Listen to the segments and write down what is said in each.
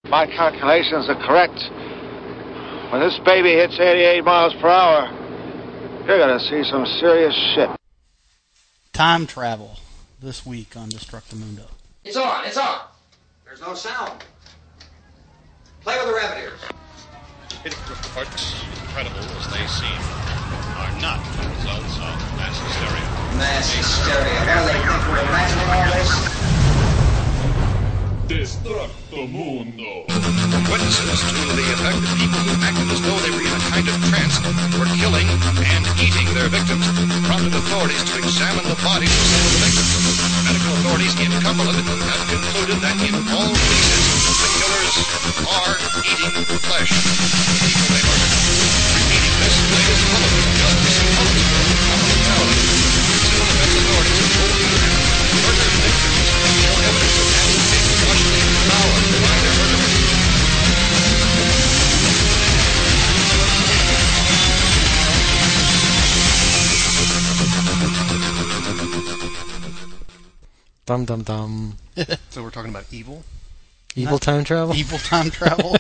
My calculations are correct. When this baby hits 88 miles per hour, you're going to see some serious shit. Time travel this week on Destructamundo. It's on, it's on. There's no sound. Play with the rabbit ears. It reports, incredible as they seem, are not the results of mass hysteria. Mass hysteria. What do they think we're imagining all this? Destructamundo. Witnesses to the effect that people who acted as though they were in a kind of trance were killing and eating their victims prompted authorities to examine the bodies of some of the victims. Medical authorities in Cumberland have concluded that in all cases the killers are eating flesh. People they murdered. Repeating this latest bulletin, Justice in Cumberland, Maryland. Civil defense authorities have told you that murdered victims show evidence of having been partially devoured by their murderers. Dum dum dum. So we're talking about evil? Evil time travel? Evil time travel?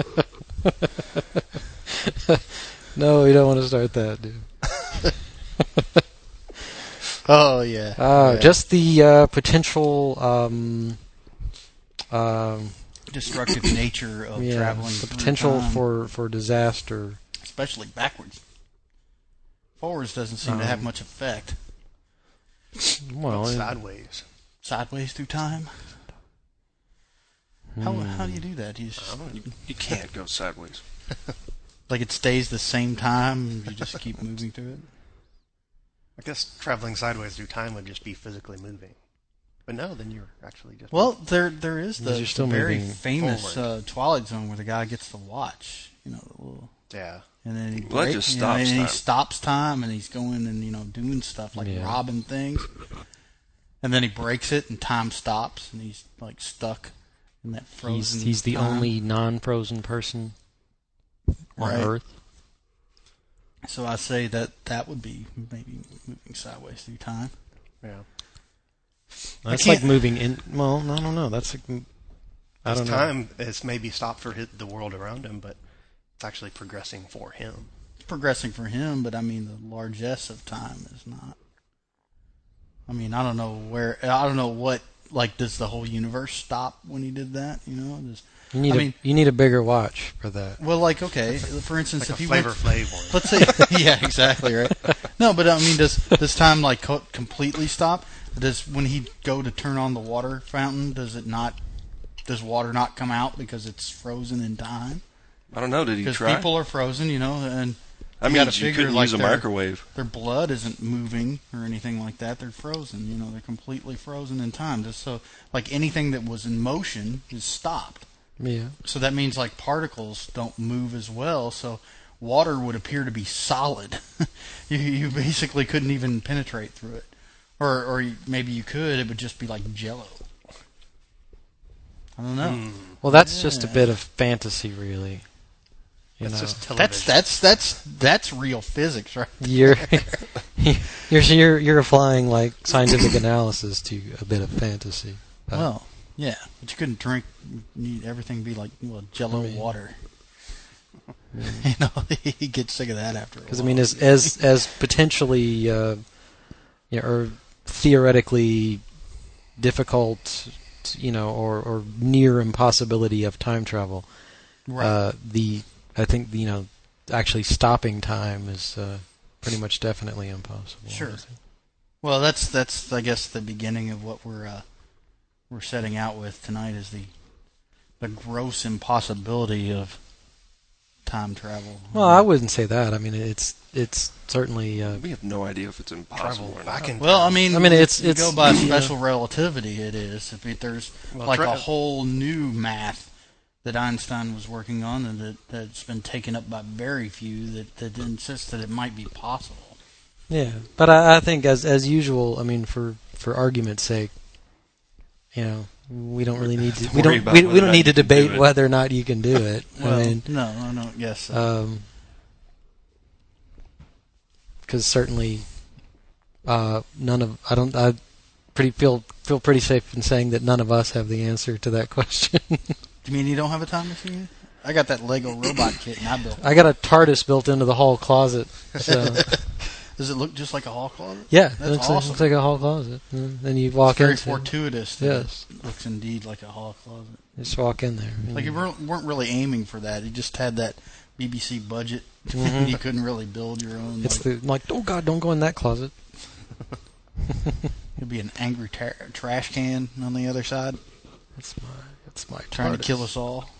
No, we don't want to start that, dude. Oh, yeah. Yeah. Just the potential Destructive nature of traveling the through potential time. for disaster. Especially backwards. Forwards doesn't seem to have much effect. Well, Sideways. Sideways through time? How do you do that? You can't go sideways. Like it stays the same time, and you just keep moving through it? I guess traveling sideways through time would just be physically moving. But no, then you're actually just... Well, there is the You're still very moving famous Twilight Zone where the guy gets the watch. You know, the little... Yeah. And then he Well, that just stops and time. he stops time, and he's going and doing stuff like robbing things. And then he breaks it, and time stops, and he's like stuck in that frozen. He's the time. only non-frozen person on Earth. So I say that would be maybe moving sideways through time. Yeah. That's like moving in. Well, I don't know. That's like, I don't know. Time is maybe stopped for the world around him, but it's actually progressing for him. It's progressing for him, but I mean the largesse of time is not. I mean, I don't know what. Like, does the whole universe stop when he did that? You need a bigger watch for that. Well, like, okay, for instance, Like if a he Flavor went, Flav one. let's say, yeah, exactly, right. No, but I mean, does time like completely stop? Does when he go to turn on the water fountain, does water not come out because it's frozen in time? I don't know. Did he try? Because people are frozen, and I mean, you couldn't use a microwave. Their blood isn't moving or anything like that. They're frozen. They're completely frozen in time. Just so, like anything that was in motion is stopped. Yeah. So that means like particles don't move as well. So water would appear to be solid. you basically couldn't even penetrate through it, or maybe you could. It would just be like Jello. I don't know. Well, that's just a bit of fantasy, really. That's just television. That's real physics, right? You're applying like scientific analysis to a bit of fantasy. Well, yeah, but you couldn't drink. Need everything be like Jello water. You get sick of that after a while. Because I mean, as potentially, or theoretically difficult, or near impossibility of time travel. Right. I think actually stopping time is pretty much definitely impossible. Sure. Well, that's I guess the beginning of what we're setting out with tonight is the gross impossibility of time travel. Well, I wouldn't say that. I mean, it's certainly. We have no idea if it's impossible or not. Well, I mean, it's you go by special relativity. It is. There's a whole new math that Einstein was working on, and that's been taken up by very few that insist that it might be possible. Yeah, but I think as usual, I mean, for argument's sake, we don't really need to. We don't need to debate whether or not you can do it. Well, I mean, no, I don't guess so. Because certainly, I feel pretty safe in saying that none of us have the answer to that question. You mean you don't have a time machine? I got that Lego robot kit, and I built. I got a TARDIS built into the hall closet. So. Does it look just like a hall closet? Yeah, That's it looks, awesome. looks like a hall closet. And then you walk Very into fortuitous. That Yes. it looks indeed like a hall closet. Just walk in there. Like you weren't really aiming for that. You just had that BBC budget. You couldn't really build your own. It's oh God, don't go in that closet. It'd be an angry trash can on the other side. That's my trying to TARDIS. kill us all.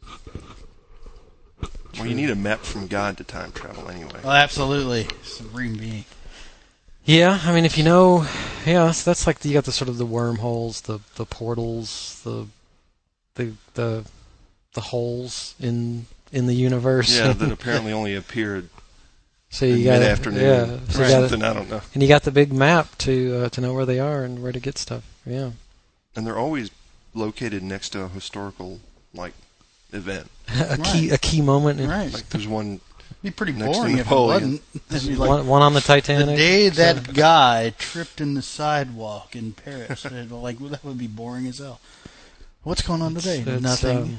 Well, you need a map from God to time travel anyway. Well, absolutely, supreme being. Yeah, I mean, if you know, so that's like you got the sort of the wormholes, the portals, the holes in the universe. Yeah, that apparently only appeared so you in got mid-afternoon or or something. I don't know. And you got the big map to know where they are and where to get stuff. Yeah, and they're always located next to a historical event. a key moment. Right. Like there's one. It'd be pretty Next to boring if it Napoleon. wasn't. It'd be like One on the Titanic. the day that guy tripped in the sidewalk in Paris. Like that would be boring as hell. What's going on today? It's, Nothing.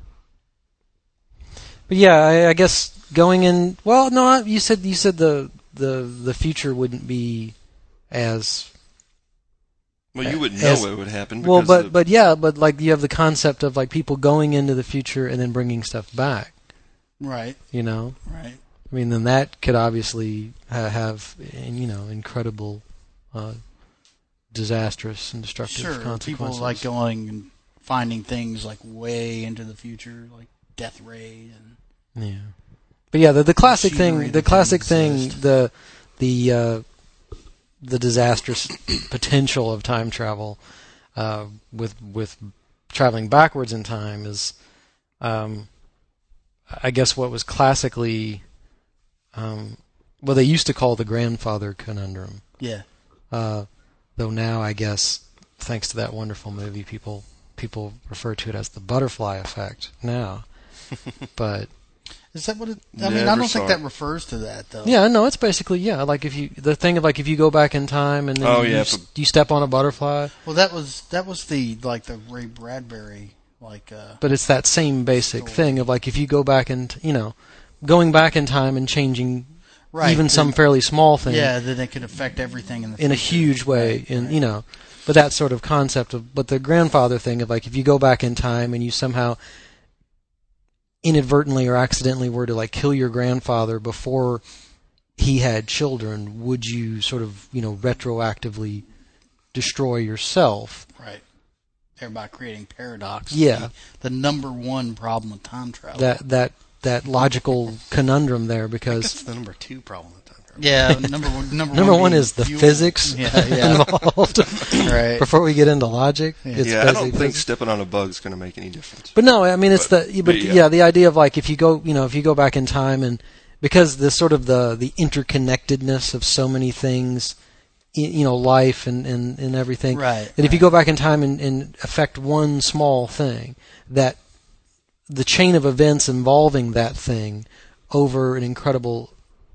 But yeah, I guess going in. Well, no, you said the future wouldn't be as. Well, you wouldn't know what would happen. Well, because but like you have the concept of like people going into the future and then bringing stuff back. Right. You know. Right. I mean, then that could obviously have incredible, disastrous and destructive consequences. People like going and finding things like way into the future, like death rays and. Yeah. But yeah, the classic machinery thing, that the disastrous potential of time travel, with traveling backwards in time is, I guess what was classically, they used to call the grandfather conundrum. Yeah. Though now, I guess, thanks to that wonderful movie, people refer to it as the butterfly effect now. But is that what it? I mean, I don't think that refers to that though. yeah, no, it's basically like if you go back in time and then you step on a butterfly. Well, that was the Ray Bradbury But it's that same basic thing of like if you go back and going back in time and changing even some fairly small thing. Yeah, then it could affect everything in the future. In a huge way, but that sort of concept but the grandfather thing of like if you go back in time and you somehow inadvertently or accidentally were to like kill your grandfather before he had children, would you sort of retroactively destroy yourself? Right. Thereby creating paradox. Yeah. The number one problem with time travel. That logical conundrum there because that's the number 2 problem with time travel. Yeah, number one is the physics involved. Right. Before we get into logic, it's I don't think stepping on a bug is going to make any difference. But no, I mean it's the idea of like if you go back in time and because the sort of the interconnectedness of so many things, life and everything. Right. That if you go back in time and affect one small thing, that the chain of events involving that thing over an incredible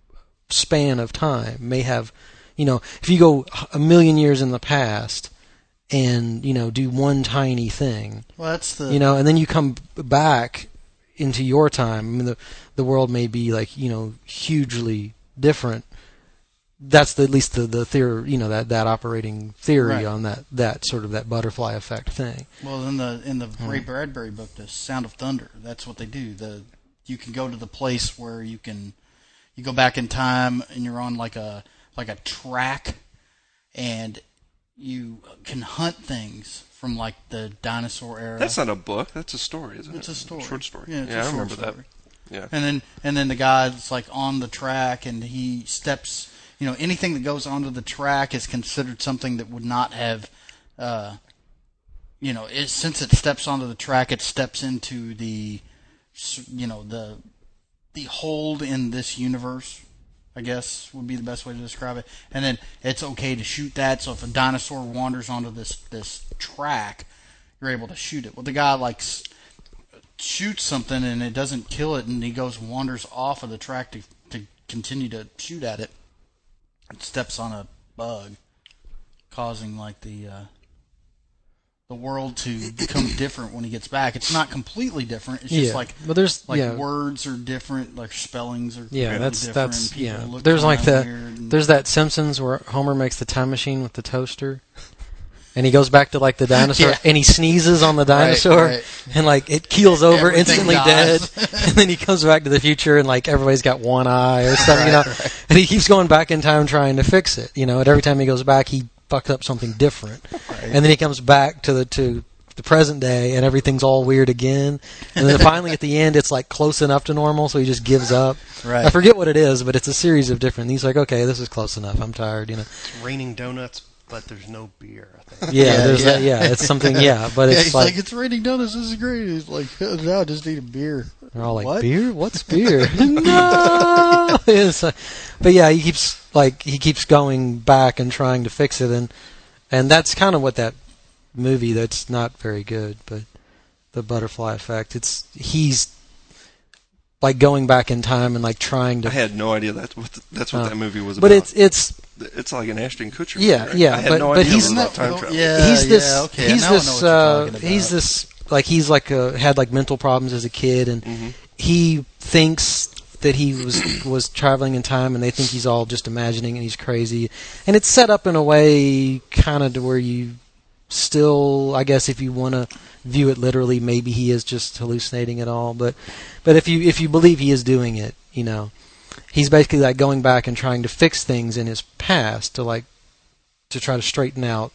span of time may have, if you go a million years in the past and, do one tiny thing. Well, that's the... and then you come back into your time. I mean, the world may be like, hugely different. That's at least the theory, that operating theory on that sort of that butterfly effect thing. Well, in the Ray Bradbury book, The Sound of Thunder, that's what they do. You can go to the place where you go back in time and you're on like a track, and you can hunt things from like the dinosaur era. That's not a book. That's a story, isn't it? It's a story. Short story. Yeah, I remember that. Yeah. And then the guy's like on the track and he steps. Anything that goes onto the track is considered something that would not have, since it steps onto the track, it steps into the hold in this universe, I guess would be the best way to describe it. And then it's okay to shoot that. So if a dinosaur wanders onto this track, you're able to shoot it. Well, the guy shoots something and it doesn't kill it, and he wanders off of the track to continue to shoot at it. It steps on a bug, causing the the world to become different when he gets back. It's not completely different. It's just like but there's words are different, like spellings are that's different. Look, there's like there's that Simpsons where Homer makes the time machine with the toaster. And he goes back to like the dinosaur, and he sneezes on the dinosaur, right. and like it keels over, Everything instantly dies. dead. And then he comes back to the future, and like everybody's got one eye or something, And he keeps going back in time trying to fix it, And every time he goes back, he fucks up something different. Right. And then he comes back to the present day, and everything's all weird again. And then finally at the end, it's like close enough to normal, so he just gives up. Right. I forget what it is, but it's a series of different. He's like, okay, this is close enough. I'm tired. It's raining donuts, but there's no beer. I think. It's something. But it's he's like, it's raining donuts. This is great. He's like, no, I just need a beer. They're all like, what? Beer? What's beer? No. But yeah, he keeps going back and trying to fix it, and that's kind of what that movie. That's not very good, but the Butterfly Effect. He's like going back in time and like trying to. I had no idea that's what that movie was but about. But it's like an Ashton Kutcher. Yeah, movie, right? yeah. I had no idea it was about time travel. He's He's like had like mental problems as a kid, and he thinks that he was traveling in time, and they think he's all just imagining, and he's crazy. And it's set up in a way kind of to where you still, I guess, if you want to view it literally, maybe he is just hallucinating it all. But if you believe he is doing it, he's basically like going back and trying to fix things in his past to try to straighten out,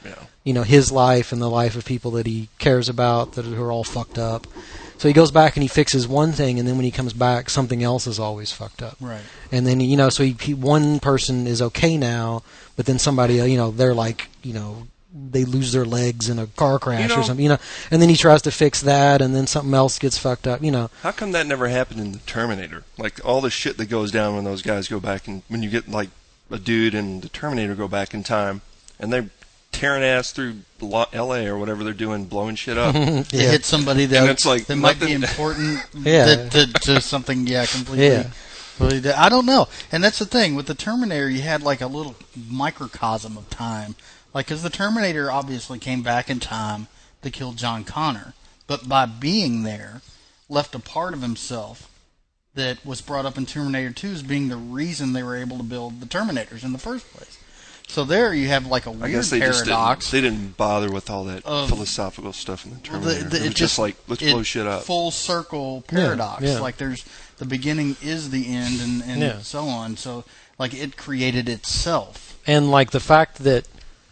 his life and the life of people that he cares about who are all fucked up. So he goes back and he fixes one thing, and then when he comes back, something else is always fucked up. Right. And then so one person is okay now, but then somebody, they're like, they lose their legs in a car crash or something, and then he tries to fix that, and then something else gets fucked up, How come that never happened in the Terminator? Like all the shit that goes down when those guys go back, and when you get like a dude and the Terminator go back in time, and they're tearing ass through L.A. or whatever they're doing, blowing shit up. They hit somebody that, and it's like that might be important Yeah. to something, completely. Yeah. I don't know. And that's the thing. With the Terminator, you had like a little microcosm of time. Like, because the Terminator obviously came back in time to kill John Connor. But by being there, left a part of himself that was brought up in Terminator 2 as being the reason they were able to build the Terminators in the first place. So there you have like a weird I guess they paradox. they didn't bother with all that philosophical stuff in the Terminator. It was just like, let's blow shit up. Full circle paradox. Yeah. Like there's the beginning is the end and so on. So like it created itself. And like the fact that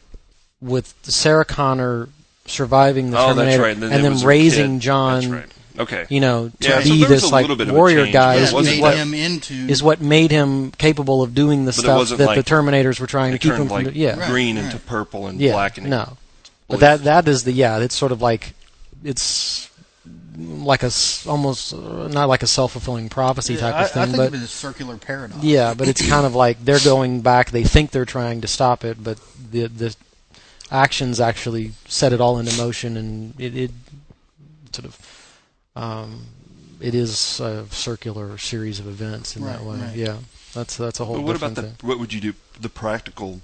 with Sarah Connor surviving the Terminator that's right. and then raising John, that's right. Okay. To so be there was this a like little bit of a warrior change, guy but it wasn't is what made him capable of doing the stuff wasn't that like the Terminators were trying to it keep him turned from like doing. green into purple and black. And no. But that is it's sort of like it's like almost not like a self-fulfilling prophecy type of thing, I think but of it as a circular paradox. yeah, but it's kind of like they're going back. They think they're trying to stop it, but the actions actually set it all into motion, and it sort of it is a circular series of events in that way. Right. Yeah, that's a whole. But what about different thing. what would you do? The practical,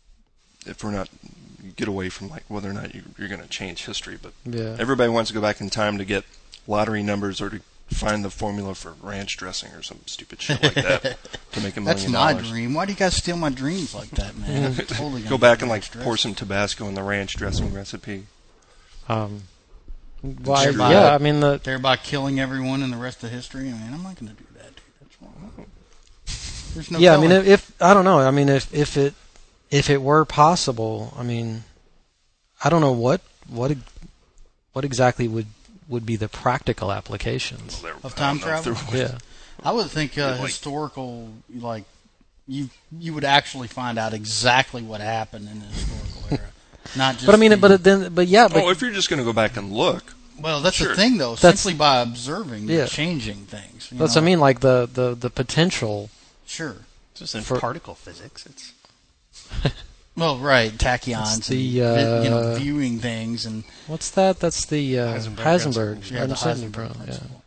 if we're not get away from like whether or not you're going to change history, but everybody wants to go back in time to get lottery numbers or to find the formula for ranch dressing or some stupid shit like that to make $1 million. That's my dream. Why do you guys steal my dreams like that, man? I'm totally go back and like pour some Tabasco in the ranch dressing recipe. Thereby killing everyone in the rest of history. I mean, I'm not going to do that, dude. That's wrong. There's no. Yeah, telling. I mean, if I don't know. I mean, if it were possible, I mean, I don't know what exactly would be the practical applications of time travel. Yeah, I would think historical, like you would actually find out exactly what happened in the historical era, not just. But I mean, if you're just going to go back and look. Well, that's sure. the thing, though. Simply by observing, you're changing things. That's what I mean, like the potential. Sure. Just in particle physics, it's. Well, right, tachyons, and viewing things, and what's that? That's the Heisenberg. Yeah, the Heisenberg principle.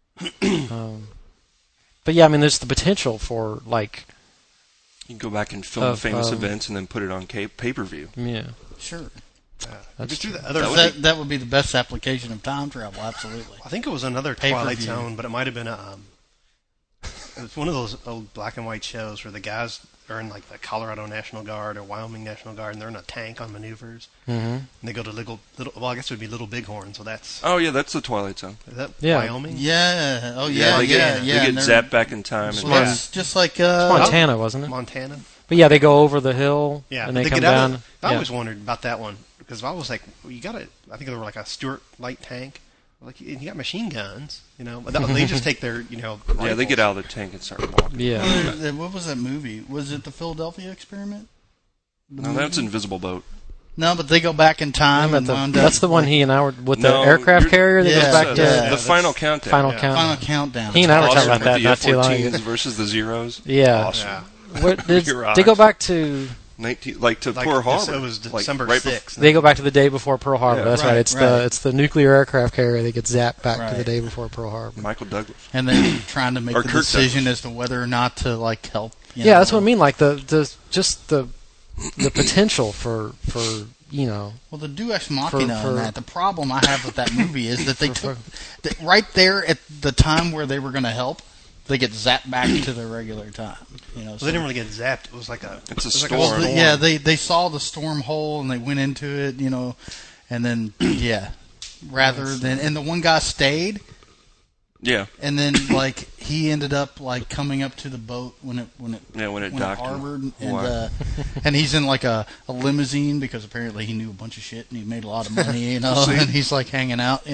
But yeah, I mean, there's the potential for like. You can go back and film famous events and then put it on pay-per-view. Yeah, sure. That's Just do true. the other. That would be the best application of time travel. Absolutely. I think it was another Pay-per-view. Twilight Zone, but it might have been it was one of those old black and white shows where the guys are in like the Colorado National Guard or Wyoming National Guard, and they're in a tank on maneuvers. Mm-hmm. And they go to little. Well, I guess it would be Little Bighorn. So that's Oh yeah, that's the Twilight Zone. is that Yeah. Wyoming? Yeah. Oh yeah. they Yeah. get, yeah. They and get they're- zapped back in time. Well, And Yeah. that's just like Montana, wasn't it? Montana. But yeah, they go over the hill Yeah, and but they come get out down. of I yeah. always wondered about that one because I was like, well, you got I think they were like a Stuart light tank. Like you got machine guns, but they just take their, yeah, they rifles. get out of the tank and start walking. Yeah. What was that movie? Was it the Philadelphia Experiment? No, that's Invisible Boat. No, but they go back in time and wound up. That's the one he and I were with the No, aircraft you're- carrier that Yeah, goes back the to that's- final countdown. Final yeah. Countdown. Final Countdown. He and I were talking Awesome, about with that the not too long ago. F-14s versus the Zeros. Yeah. Awesome. Yeah. What, Your they go eyes. back to 19, like to Like, Pearl it Harbor. was Like, December right 6th. they go back to the day before Pearl Harbor. Yeah. That's right. Right, It's right. the nuclear aircraft carrier that gets zapped back to the Right. day before Pearl Harbor. Michael Douglas. And they're trying to make Or the Kirk decision as to whether or not to like help. Yeah, that's what I mean. Like just the potential for Well, the Deus Machina For- on that. The problem I have with that movie is that they For- took right there at the time where they were going to help, they get zapped back to their regular time. Well, they didn't really get zapped. It was like a. It's a it was like storm. Well, yeah, they saw the storm hole and they went into it, and then rather than and the one guy stayed, Yeah. and then like he ended up like coming up to the boat when it docked. harbored, and Wow. and he's in like a limousine because apparently he knew a bunch of shit and he made a lot of money, and he's like hanging out,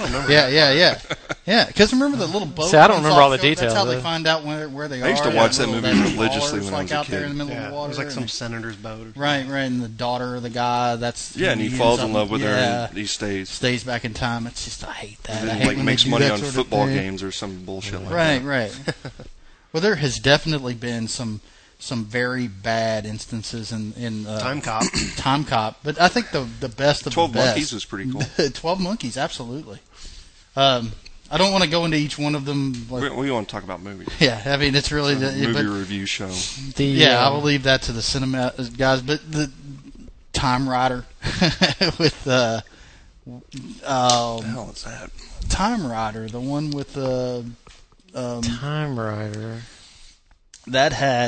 yeah. Because remember the little boat? See, I don't comes remember all off the That's how details, they though. find out where they are. I used to watch that Little movie bars, religiously when I like was a out there kid. in the middle Yeah, of the it water. was like and some senator's boat. Right, and the daughter of the guy Yeah, and he falls in love with her and he stays. stays back in time. It's just I hate that. And I then, hate like when they makes do money that on sort of football thing. games or some bullshit like that. Right. Well, there has definitely been some very bad instances in Time Cop. Time Cop, but I think the best of 12 the best. Monkeys was pretty cool. 12 Monkeys, absolutely. I don't want to go into each one of them. Like, We want to talk about movies. yeah, I mean it's really Movie but, review show. I will leave that to the cinema guys. But the Time Rider with What the hell is that? Time Rider, the one with the Time Rider. that had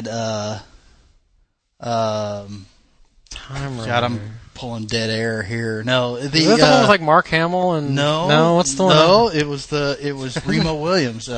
Time Rider. God, I'm pulling dead air here. No, the Is that the one with like Mark Hamill and no, what's the one? No, it was Remo Williams.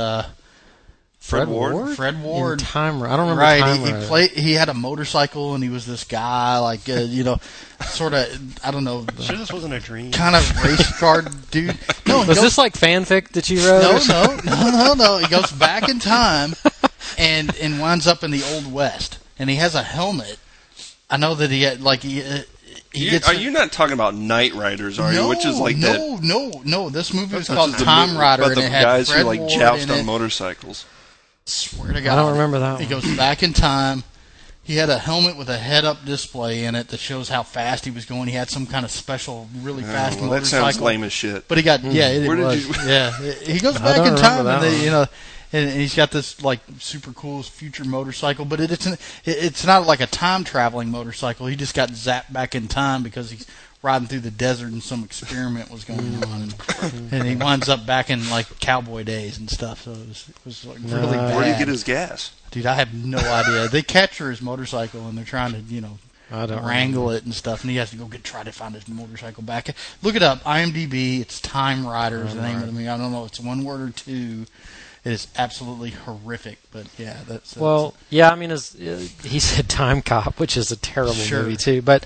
Fred Ward. Fred Ward. In Time Rider. I don't remember Right, Time Rider. he had a motorcycle and he was this guy like sort of I don't know, Sure, this wasn't a dream. kind of race car dude. No, he Was goes- this like fanfic that you wrote? or something? No. He goes back in time and winds up in the Old West, and he has a helmet. I know that he had like he gets. Are you not talking about Knight Riders, are you? Which is like that. No. This movie was Which called is the Time movie Rider, about and the it had guys Fred who like Ward joust in on it. motorcycles. Swear to God, I don't remember that He one. goes back in time. He had a helmet with a head-up display in it that shows how fast he was going. He had some kind of special, really fast Well, that motorcycle. sounds lame as shit. But he got it Where did was. you- Yeah, he goes I back don't in remember time, that and one. and he's got this like super cool future motorcycle. But it's not like a time traveling motorcycle. He just got zapped back in time because he's riding through the desert and some experiment was going on, and he winds up back in like cowboy days and stuff. So it was like really bad. Where did he get his gas? Dude, I have no idea. They capture his motorcycle and they're trying to I don't wrangle it and stuff, and he has to go try to find his motorcycle back. Look it up, IMDb. It's Time Rider is the name of the movie. I don't know if it's one word or two. It is absolutely horrific, but yeah, that's Well, yeah, I mean, he said Time Cop, which is a terrible Sure. movie too. But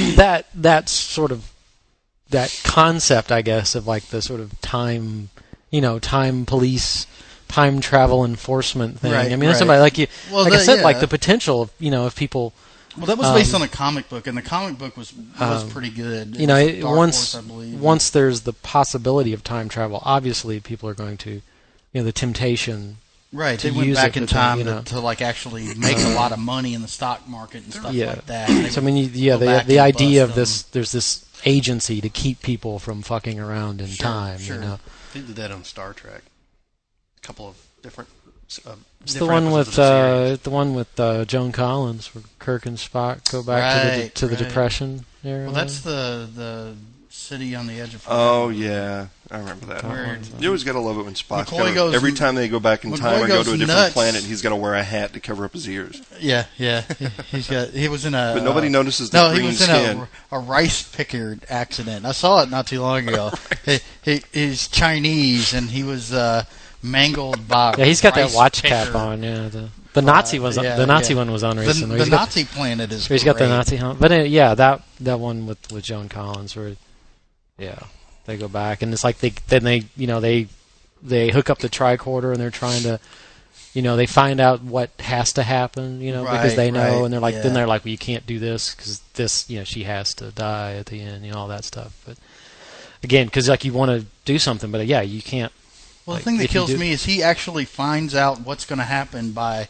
that sort of that concept, I guess, of like the sort of time, time police, time travel enforcement thing. Right, I mean, right. somebody like you, Well, like I said, yeah. like the potential of if people. Well, that was based on a comic book, and the comic book was pretty good. It was Dark Horse, I believe. Once there's the possibility of time travel, obviously people are going to, the temptation. Right, to they went use back it in for time that, to like actually make a lot of money in the stock market and stuff Yeah. like that. And they So I would mean, go back the and idea of bust them. there's this agency to keep people from fucking around in Sure, time. sure. They did that on Star Trek. A couple of different. It's the one with Joan Collins, where Kirk and Spock go back to the Right. Depression. Well, that's the city on the edge of. Oh yeah, I remember that. You always gotta love it when Spock. Every time they go back in time or go to a different planet, he's got to wear a hat to cover up his ears. Yeah. He was in a. But nobody notices the green skin. No, he was in a rice picker accident. I saw it not too long ago. He's Chinese and he was mangled by. Yeah, he's got that watch picker. cap on. Yeah, the Nazi one was on recently. The Nazi planet is. He's got the Nazi helmet, but that one with Joan Collins where. Yeah, they go back, and it's like they hook up the tricorder, and they're trying to, they find out what has to happen, because they know, and they're like, then they're like, well, you can't do this because this, she has to die at the end, all that stuff. But again, because like you want to do something, but you can't. Well, the thing that kills me is he actually finds out what's going to happen by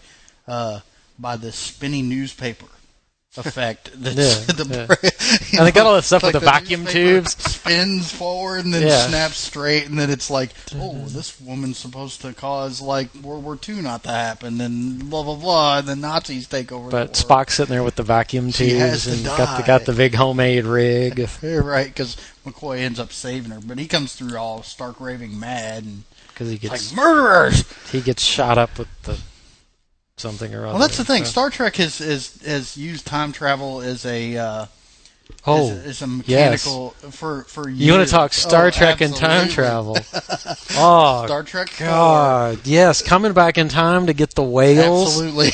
the spinning newspaper effect. And they got all that stuff with the vacuum tubes. Spins forward and then snaps straight, and then it's like, oh, this woman's supposed to cause like World War II not to happen, and blah blah blah, and the Nazis take over. But Spock's sitting there with the vacuum tubes and got the big homemade rig. Right, because McCoy ends up saving her, but he comes through all stark raving mad, and because he gets like murderers. He gets shot up with the. Something or other. Well, that's the thing. Star Trek has used time travel as a as a mechanical for years. You want to talk Star Trek and time travel? Oh, Star Trek. God, yes, coming back in time to get the whales. Absolutely.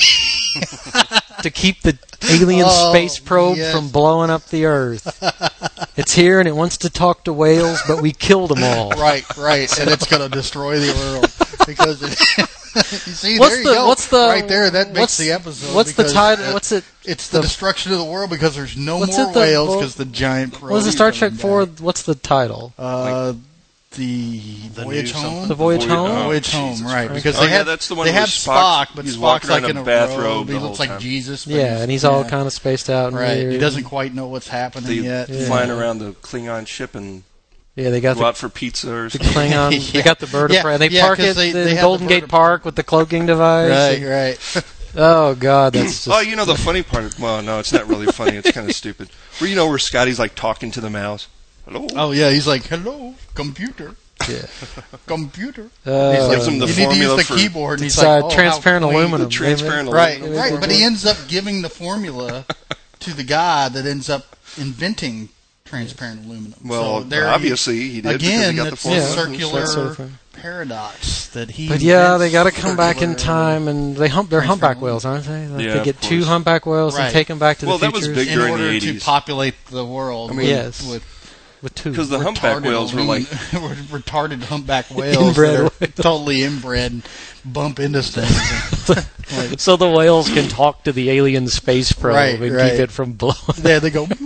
To keep the alien space probe from blowing up the Earth. It's here and it wants to talk to whales, but we killed them all. Right, and it's going to destroy the world because. You see, there you go. Right there, that makes the episode. What's the title? What's it? It's the destruction of the world because there's no more whales because the giant. What was the Star Trek 4? What's the title? The Voyage Home. The Voyage Home. Voyage Home, right? Because that's the one they have Spock, but he's Spock's like in a bathrobe. He looks like Jesus. Yeah, and he's all kind of spaced out. And right. weird. He doesn't quite know what's happening yet. Flying around the Klingon ship and. Yeah, they got go out for pizza or something. The Klingon, they got the bird of prey. They park at the Golden Gate Park with the cloaking device. Right. Oh, God, that's just... Oh, the funny part... Well, no, it's not really funny. It's kind of stupid. Where Scotty's, like, talking to the mouse. Hello? Oh, yeah, he's like, hello, computer. Yeah. Computer. He gives him the formula need to use the keyboard, and he's like, transparent aluminum. Transparent aluminum. Right, but he ends up giving the formula to the guy that ends up inventing transparent aluminum. Well, so obviously he did. Again, because he got it's a circular paradox that he. But they got to come back in time, and they're humpback whales, aren't they? They get 2 humpback whales and take them back to the future. Well, that was big during the 80s. In order to populate the world. With 2. Because the humpback whales were like retarded humpback whales that are totally inbred and bump into things. So the whales can talk to the alien space probe and keep it from blowing. Yeah, they go.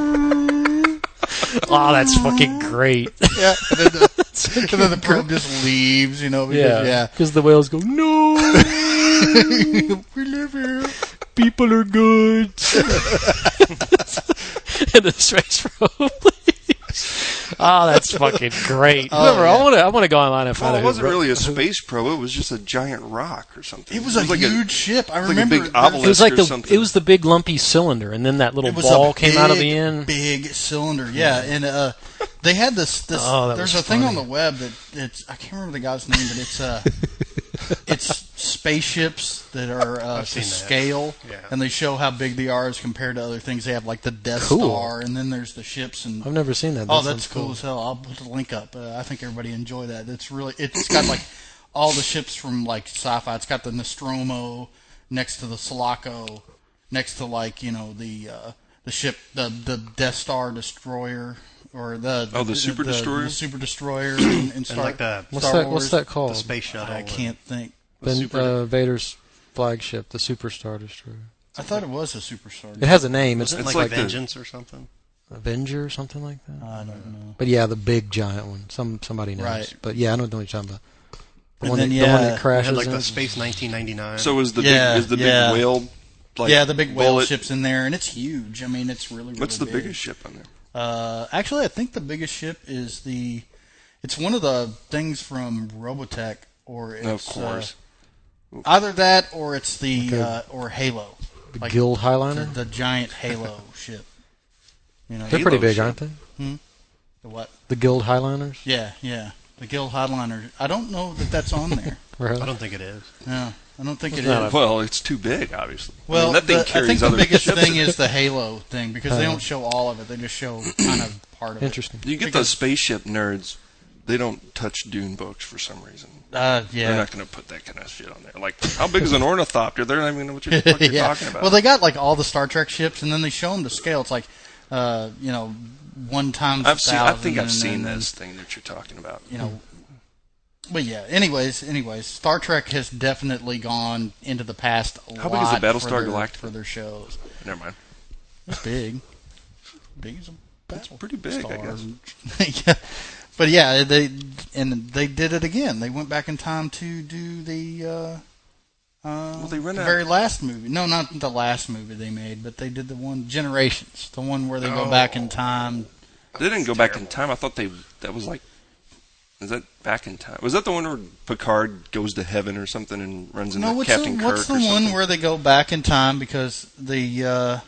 Oh, that's fucking great. Yeah, and then the probe just leaves, because the whales go, no, we live here. People are good. And the space probe leaves. Oh, that's fucking great. I want to go online and find out. It wasn't really a space probe. It was just a giant rock or something. It was a huge ship. I remember. Like a big obelisk it was like it was the big lumpy cylinder, and then that little ball came out of the end. Big cylinder, yeah. And they had this. There's a thing on the web that I can't remember the guy's name, but it's spaceships that are to scale, and they show how big they are as compared to other things. They have like the Death Star, and then there's the ships. And I've never seen that. That's cool as hell. I'll put the link up. I think everybody enjoy that. It's got like all the ships from like sci-fi. It's got the Nostromo next to the Sulaco, next to like the ship, the Death Star destroyer. Or the Super Destroyer? The Super Destroyer in Star, like the, Star Wars. What's that called? The Space Shuttle. I can't think. Vader's flagship, the Super Star Destroyer. I thought it was a Super Star Destroyer. It has a name. It's like Vengeance or something? Avenger or something like that? I don't know. But the big giant one. Somebody knows. Right. But I don't know what you're talking about. The one that crashes had like the Space 1999. So is the big whale... Like the big whale ship's in there, and it's huge. I mean, it's really, really What's the big. biggest ship on there? Actually, I think the biggest ship is it's one of the things from Robotech, or it's, of course, either that or it's the or Halo, the Guild Highliner, the giant Halo ship. You know, They're pretty big, ship. aren't they? The what? The Guild Highliners? Yeah. The Guild Highliner. I don't know that that's on there. Really? I don't think it is. No, I don't think it not is. Well, it's too big, obviously. Well, that thing I carries think the other biggest ships. thing is the Halo thing because they don't show all of it. They just show kind of part of Interesting. You get those spaceship nerds. They don't touch Dune books for some reason. it. They're Yeah. not going to put that kind of shit on there. Like, how big is an ornithopter? They're not even going to know what you're fucking Yeah. talking about. Well, they got like all the Star Trek ships, and then they show them to scale. It's like, 1 times I 1,000. think I've and seen then, this thing that you're talking about. But yeah. Anyways, Star Trek has definitely gone into the past a How lot. big is the Battlestar for their- Galactica? for their shows? Never mind. It's big. Big as a That's pretty big, I guess. yeah. But yeah, they did it again. They went back in time to do the they ran the out. very last movie. No, not the last movie they made, but they did the one Generations, the one where they go back in time. They didn't go back in time. I thought that was like. Is that back in time? Was that the one where Picard goes to heaven or something and runs into No, Captain Kirk what's the or one something? where they go back in time because the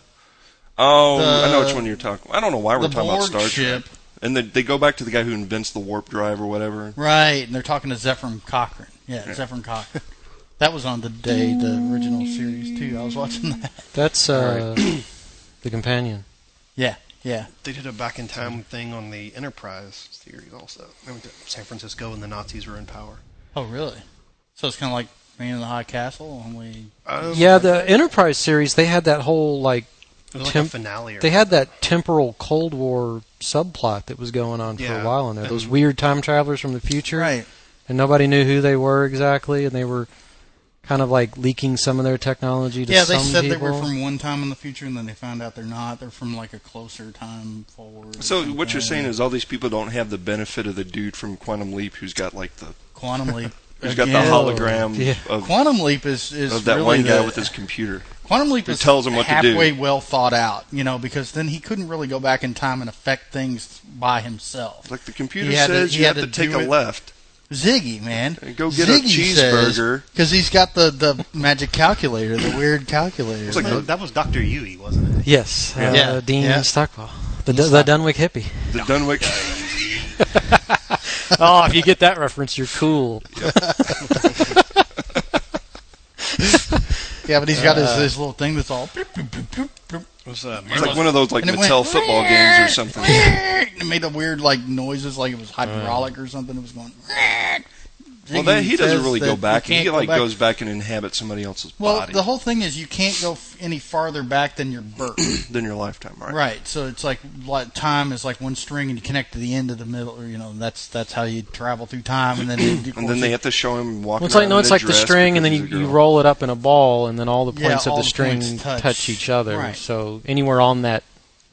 I know which one you're talking. I don't know why we're the talking about Borg Star ship. Trek. And they go back to the guy who invents the warp drive or whatever. Right, and they're talking to Zephyr Cochrane. Yeah, Zephyr Cochrane. That was on the original series too. I was watching that. That's the Companion. Yeah. They did a back in time thing on the Enterprise series also. They went to San Francisco and the Nazis were in power. Oh, really? So it's kind of like Man in the High Castle, only. Yeah, the Enterprise series, they had that whole, like, It was like a finale. Or they had that temporal Cold War subplot that was going on for a Yeah. while in there. Those weird time travelers from the future. Right. And nobody knew who they were exactly, and they were kind of like leaking some of their technology to Yeah, some they said people. they were from one time in the future, and then they found out they're not. They're from like a closer time forward. or So what you're something. saying is all these people don't have the benefit of the dude from Quantum Leap who's got like the Quantum Leap. who's got the Again. hologram Yeah. of Quantum Leap is that really one guy the- with his computer. Quantum Leap who is tells him what to do. halfway well thought out, because then he couldn't really go back in time and affect things by himself. Like the computer He had to- says, he you had have to to take do a it. left. Ziggy, man. And go get a cheeseburger. Because he's got the magic calculator, the weird calculator. It's like that was Dr. Yui, wasn't it? Yes, Yeah. Dean Yeah. Stockwell. The Dunwich hippie. The Dunwich. Oh, if you get that reference, you're cool. Yeah, but he's got his little thing that's all. Bloop, bloop, bloop, bloop, bloop. It was It's like one of those like And it Mattel went, football games or something. And it made a weird like noises, like it was hydraulic or something. It was going. Well, that he doesn't says really that go you back. can't He go like back. goes back and inhabits somebody else's Well, body the whole thing is you can't go any farther back than your birth. than your lifetime, right? Right. So it's like time is like one string, and you connect to the end of the middle. Or, that's how you travel through time, and then And then they have to show him walking. Well, it's like around in it's a like the dress string, and then because you he's a girl. roll it up in a ball, and then all the Yeah, points of all the the string points touch each other. Right. So anywhere on that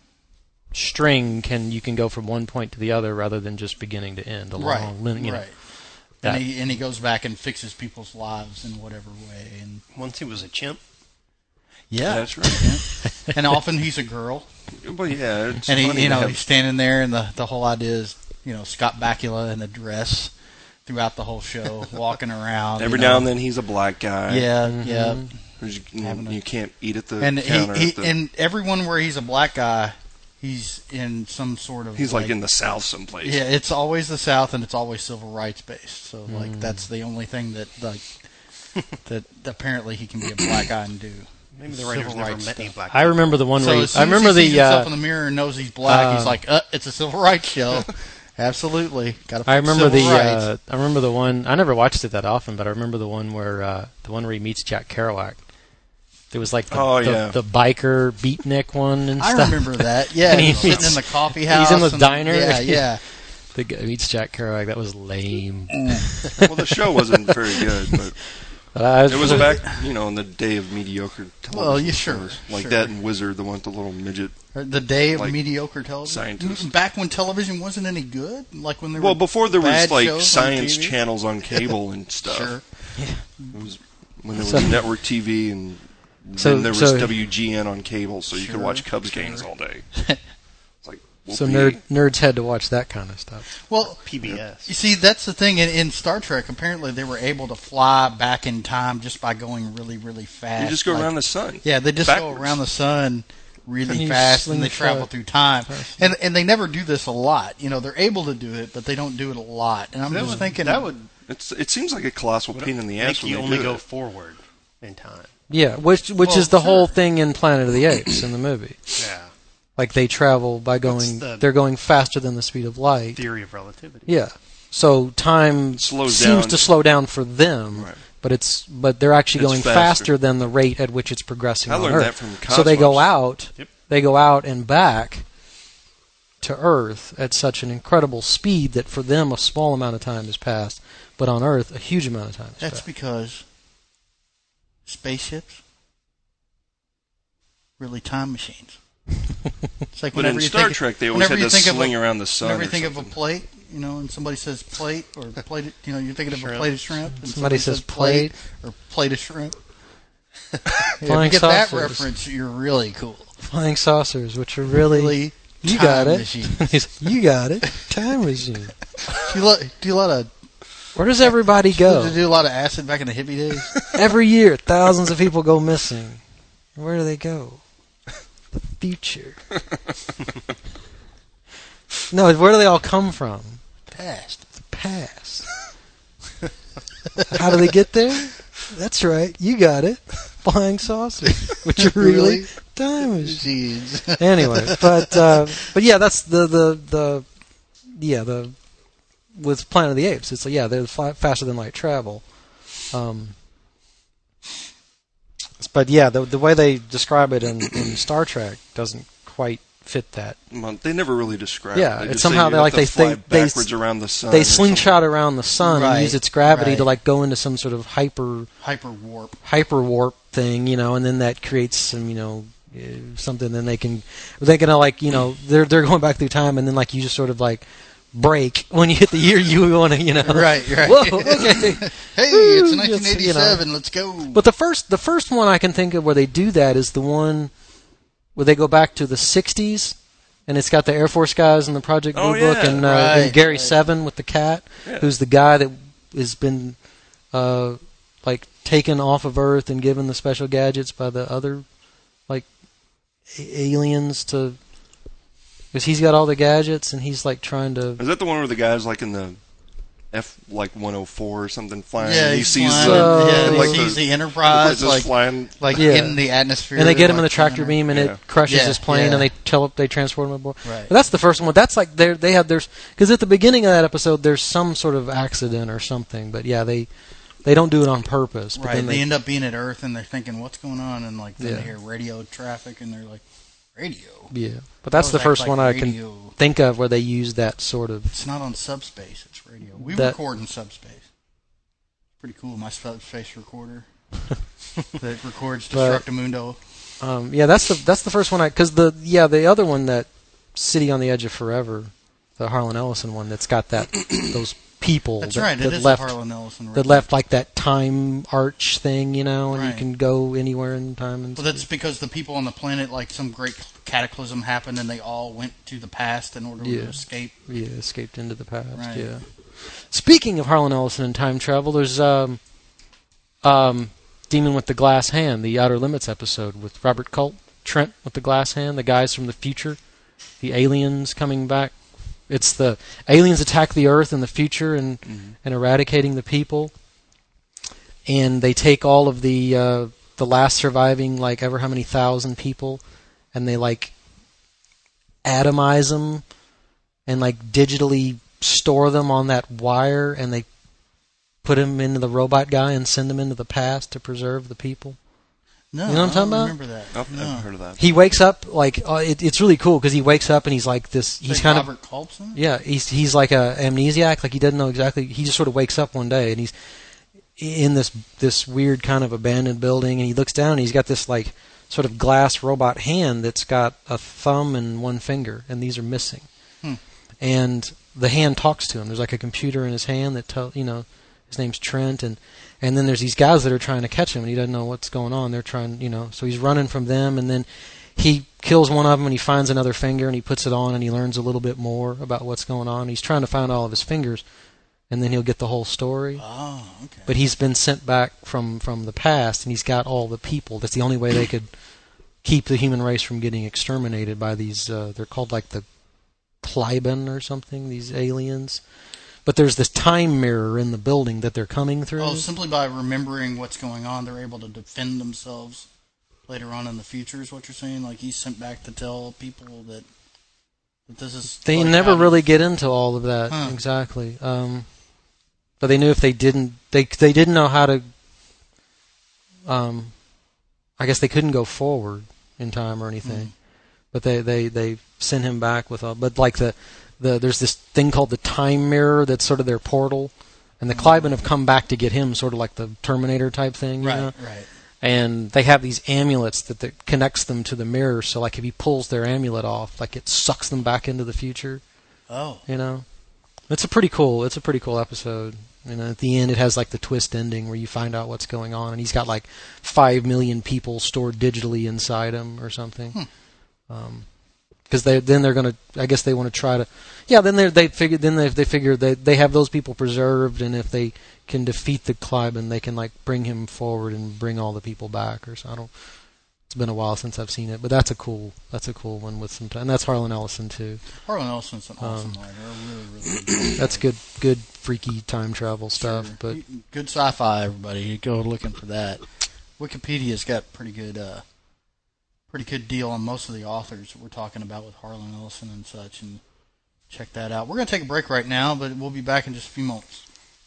string you can go from one point to the other rather than just beginning to end. A right. long, you know, Right. that- And he goes back and fixes people's lives in whatever way. And Once he was a chimp. yeah, That's right. and often he's a girl. Well, yeah. It's And funny he, to have- he's standing there, and the whole idea is, Scott Bakula in a dress throughout the whole show, walking around. every now and then he's a black guy. Yeah, Mm-hmm. yeah. Who's- Having a- you can't eat at the And counter. he at the- and everyone where he's a black guy, he's in some sort of. he's like in the South someplace. Yeah, it's always the South, and it's always civil rights based. So like that's the only thing that that apparently he can be a black guy and do. Maybe the Civil writers never rights met any stuff. black I remember the one So where as I soon remember as he sees the himself in the mirror and knows he's black, he's like, it's a civil rights show. Absolutely, got to. I remember civil rights. I remember the one. I never watched it that often, but I remember the one where he meets Jack Kerouac. There was like the biker beatnik one and I stuff. remember that. Yeah, And he he's sitting meets- in the coffee house. he's in the and- diner. Yeah, yeah. The guy meets Jack Kerouac. That was lame. Well, the show wasn't very good, but But it was back, in the day of mediocre television. Well, yeah, sure, shows. Like sure. that and Wizard, the one with the little midget. The day of Like mediocre television. scientists. Back when television wasn't any good, like when there Well, were before there was bad like shows on science TV? channels on cable and stuff. Sure. It was when there was network TV and then there was WGN on cable, so you could watch Cubs games all day. It's like So whoopee. nerds had to watch that kind of stuff. Well, PBS. you see, that's the thing in Star Trek. Apparently, they were able to fly back in time just by going really, really fast. You just go Like- around the sun. Yeah, they just go backwards. around the sun really fast and they travel through time. And they never do this a lot. You know, they're able to do it, but they don't do it a lot. And I'm just thinking that would. It seems like a colossal pain in the ass when you they only do go it. forward in time. Yeah, which is the whole thing in Planet of the Apes in the movie. Yeah. Like they travel by they're going faster than the speed of light. Theory of relativity. Yeah. So time seems to slow down for them, right. but they're actually going faster than the rate at which it's progressing on Earth. That from Cosmos. So they go out and back to Earth at such an incredible speed that for them a small amount of time has passed, but on Earth a huge amount of time has passed. That's because spaceships really time machines. It's like but in Star Trek, they always had to sling around the sun. Whenever you think of a plate, you know, and somebody says plate or plate, you know, you're thinking of a plate of shrimp, and somebody says plate or plate of shrimp. If you Flying get saucers. that reference, you're really cool. Flying saucers, which are really you got it. You got it. Time machine. Do a lot of. Where does everybody go? Did you do a lot of acid back in the hippie days? Every year, thousands of people go missing. Where do they go? The future. No, where do they all come from? Past. The past. How do they get there? That's right. You got it. Flying saucers, which are really time machines. Anyway, but yeah, that's the with Planet of the Apes. It's like, they're faster than light travel. But yeah, the way they describe it in Star Trek doesn't quite fit that. Well, they never really describe it. Yeah, they it's somehow they fly backwards around the sun. They slingshot around the sun and use its gravity to like go into some sort of hyper warp thing, you know, and then that creates some, you know, something. Then they can like, you know, they're going back through time, and then like you just sort of like break when you hit the year you want to, you know. Right. Whoa, okay. Hey, it's 1987. Let's go. But the first one I can think of where they do that is the one where they go back to the 60s, and it's got the Air Force guys in the Project Blue Book and Gary Seven with the cat, who's the guy that has been like taken off of Earth and given the special gadgets by the other like aliens to. Because he's got all the gadgets, and he's like trying to. Is that the one where the guy's like in the F-104 or something flying? Yeah, he sees the Enterprise flying, in the atmosphere, and they get him in the tractor beam, and it crushes his plane, and they transport him aboard. Right. But that's the first one. That's like they have there's because at the beginning of that episode there's some sort of accident or something, but yeah they don't do it on purpose. But then they end up being at Earth, and they're thinking what's going on, and like then they hear radio traffic, and they're like. Radio. Yeah, but that's the first one I can think of where they use that sort of. It's not on subspace; it's radio. We record in subspace. Pretty cool. My subspace recorder that records Destructamundo. Yeah, that's the first one because the other one, that City on the Edge of Forever, the Harlan Ellison one, that's got those people. That's right. It is left, Harlan Ellison. That left like that time arch thing, you know, and you can go anywhere in time. And that's because the people on the planet, like some great cataclysm happened, and they all went to the past in order to escape. Yeah, escaped into the past. Right. Yeah. Speaking of Harlan Ellison and time travel, there's Demon with the Glass Hand, the Outer Limits episode with Robert Trent with the glass hand, the guys from the future, the aliens coming back. It's the aliens attack the Earth in the future and eradicating the people, and they take all of the last surviving like ever how many thousand people, and they like atomize them and like digitally store them on that wire, and they put them into the robot guy and send them into the past to preserve the people. No, you know what I'm talking about? I remember that. I've never heard of that. He wakes up like it's really cool because he wakes up and he's like this. He's kind Robert Culpson? Yeah, he's like a amnesiac. Like he doesn't know exactly. He just sort of wakes up one day and he's in this weird kind of abandoned building, and he looks down and he's got this like sort of glass robot hand that's got a thumb and one finger, and these are missing. And the hand talks to him. There's like a computer in his hand that his name's Trent, and then there's these guys that are trying to catch him, and he doesn't know what's going on. They're trying, so he's running from them, and then he kills one of them, and he finds another finger, and he puts it on, and he learns a little bit more about what's going on. He's trying to find all of his fingers, and then he'll get the whole story. Oh, okay. But he's been sent back from the past, and he's got all the people. That's the only way they could keep the human race from getting exterminated by these. They're called like the Kliben or something. These aliens. But there's this time mirror in the building that they're coming through. Oh, simply by remembering what's going on, they're able to defend themselves later on in the future, is what you're saying? Like, he's sent back to tell people that this is... They never really get into all of that, exactly. But they knew if they didn't... They didn't know how to... I guess they couldn't go forward in time or anything. But they sent him back with... But like there's this thing called the time mirror that's sort of their portal, and the Kliben have come back to get him, sort of like the Terminator type thing, you know? Right. And they have these amulets that connects them to the mirror, so like if he pulls their amulet off, like it sucks them back into the future. Oh. You know? It's a pretty cool episode. And at the end it has like the twist ending where you find out what's going on, and he's got like 5 million people stored digitally inside him or something. Because they're going to, I guess they want to try to, then they figure they have those people preserved, and if they can defeat the Kliben, they can like bring him forward and bring all the people back or so. It's been a while since I've seen it, but that's a cool one with some time. And that's Harlan Ellison too. Harlan Ellison's an awesome writer. Really good. That's good freaky time travel stuff. Sure. But good sci-fi, everybody. Go looking for that. Wikipedia's got pretty good deal on most of the authors that we're talking about with Harlan Ellison and such, and check that out. We're going to take a break right now, but we'll be back in just a few moments.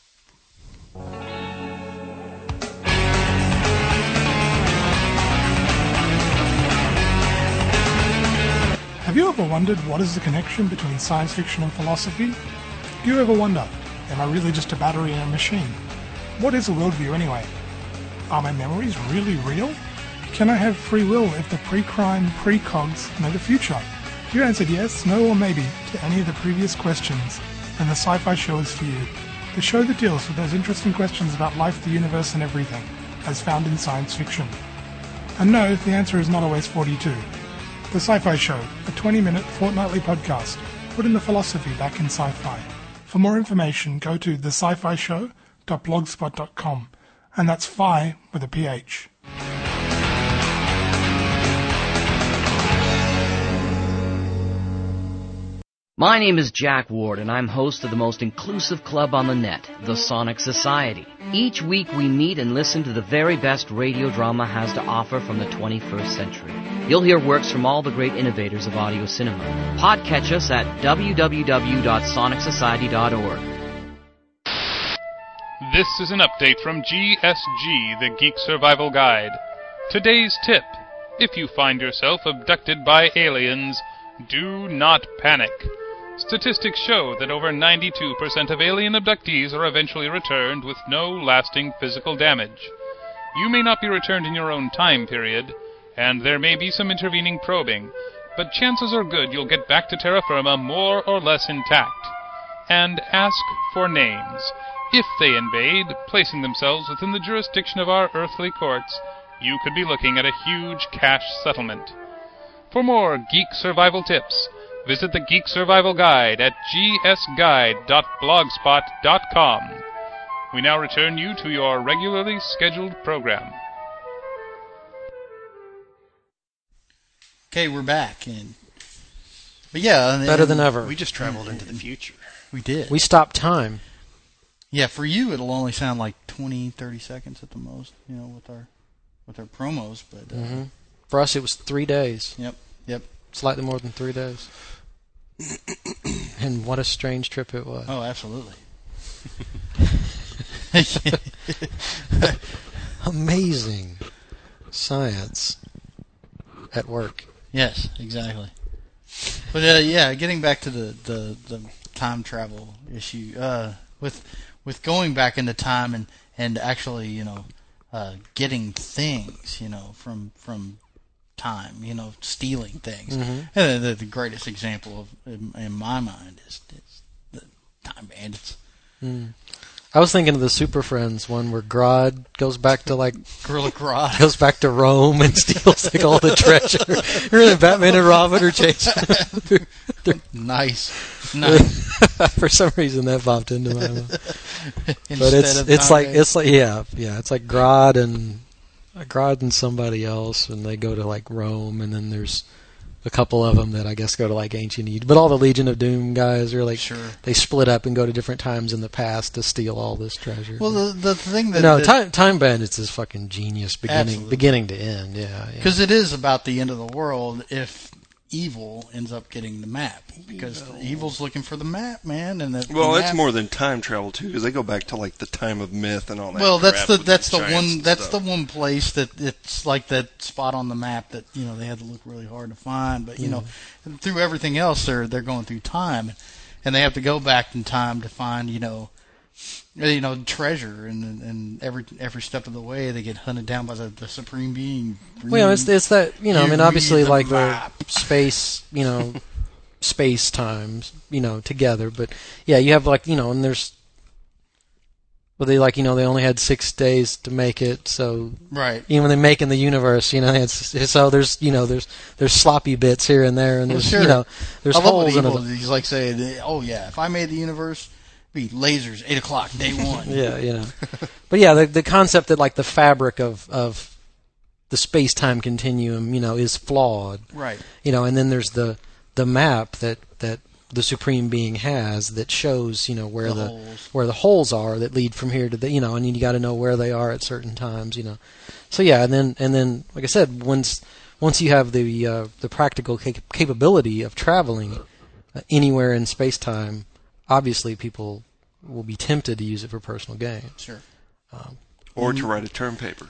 Have you ever wondered what is the connection between science fiction and philosophy? Do you ever wonder, am I really just a battery in a machine? What is a worldview anyway? Are my memories really real? Can I have free will if the pre-crime pre-cogs know the future? If you answered yes, no, or maybe to any of the previous questions, then the Sci-Fi Show is for you. The show that deals with those interesting questions about life, the universe, and everything, as found in science fiction. And no, the answer is not always 42. The Sci-Fi Show, a 20-minute fortnightly podcast, putting the philosophy back in sci-fi. For more information, go to thescifishow.blogspot.com, and that's phi with a PH. My name is Jack Ward, and I'm host of the most inclusive club on the net, the Sonic Society. Each week we meet and listen to the very best radio drama has to offer from the 21st century. You'll hear works from all the great innovators of audio cinema. Podcatch us at www.sonicsociety.org. This is an update from GSG, the Geek Survival Guide. Today's tip: if you find yourself abducted by aliens, do not panic. Statistics show that over 92% of alien abductees are eventually returned with no lasting physical damage. You may not be returned in your own time period, and there may be some intervening probing, but chances are good you'll get back to terra firma more or less intact. And ask for names. If they invade, placing themselves within the jurisdiction of our earthly courts, you could be looking at a huge cash settlement. For more geek survival tips, visit the Geek Survival Guide at gsguide.blogspot.com. We now return you to your regularly scheduled program. Okay, we're back. But yeah. Better than ever. We just traveled into the future. We did. We stopped time. Yeah, for you it'll only sound like 20, 30 seconds at the most, with our promos. But for us it was 3 days. Yep. Slightly more than 3 days. And what a strange trip it was. Oh, absolutely. Amazing science at work. Yes, exactly. But getting back to the time travel issue, with going back into time and actually getting things from time, stealing things. And the greatest example in my mind is the Time Bandits. I was thinking of the Super Friends one where Grodd goes back to Gorilla Grodd goes back to Rome and steals all the treasure. Really, Batman and Robin are chasing. Nice. For some reason that popped into my mind. But it's like Grodd and Grodd and somebody else, and they go to like Rome, and then there's a couple of them that I guess go to like ancient Egypt. But all the Legion of Doom guys are like, they split up and go to different times in the past to steal all this treasure. Well, the thing that Time Bandits is fucking genius, beginning to end. Yeah, because it is about the end of the world if evil ends up getting the map, because evil's looking for the map, man. And it's more than time travel too, because they go back to like the time of myth and all that. Well, that's the one place that it's like that spot on the map that they had to look really hard to find. But through everything else, they're going through time, and they have to go back in time to find treasure, and every step of the way they get hunted down by the supreme being. Well, it's that obviously like the space, space times, together. But yeah, you have like and there's. Well, they they only had 6 days to make it, so right. Even when they make in the universe, so there's there's sloppy bits here and there, and there's there's holes in it. He's like saying, "Oh yeah, if I made the universe, it'd be lasers 8 o'clock day one." Yeah, but yeah, the concept that like the fabric of the space-time continuum, is flawed, right? And then there's the map that the Supreme Being has that shows where the holes are that lead from here to the and you got to know where they are at certain times, So yeah, and then like I said, once you have the practical capability of traveling anywhere in space time, obviously people will be tempted to use it for personal gain. Sure. Or to write a term paper.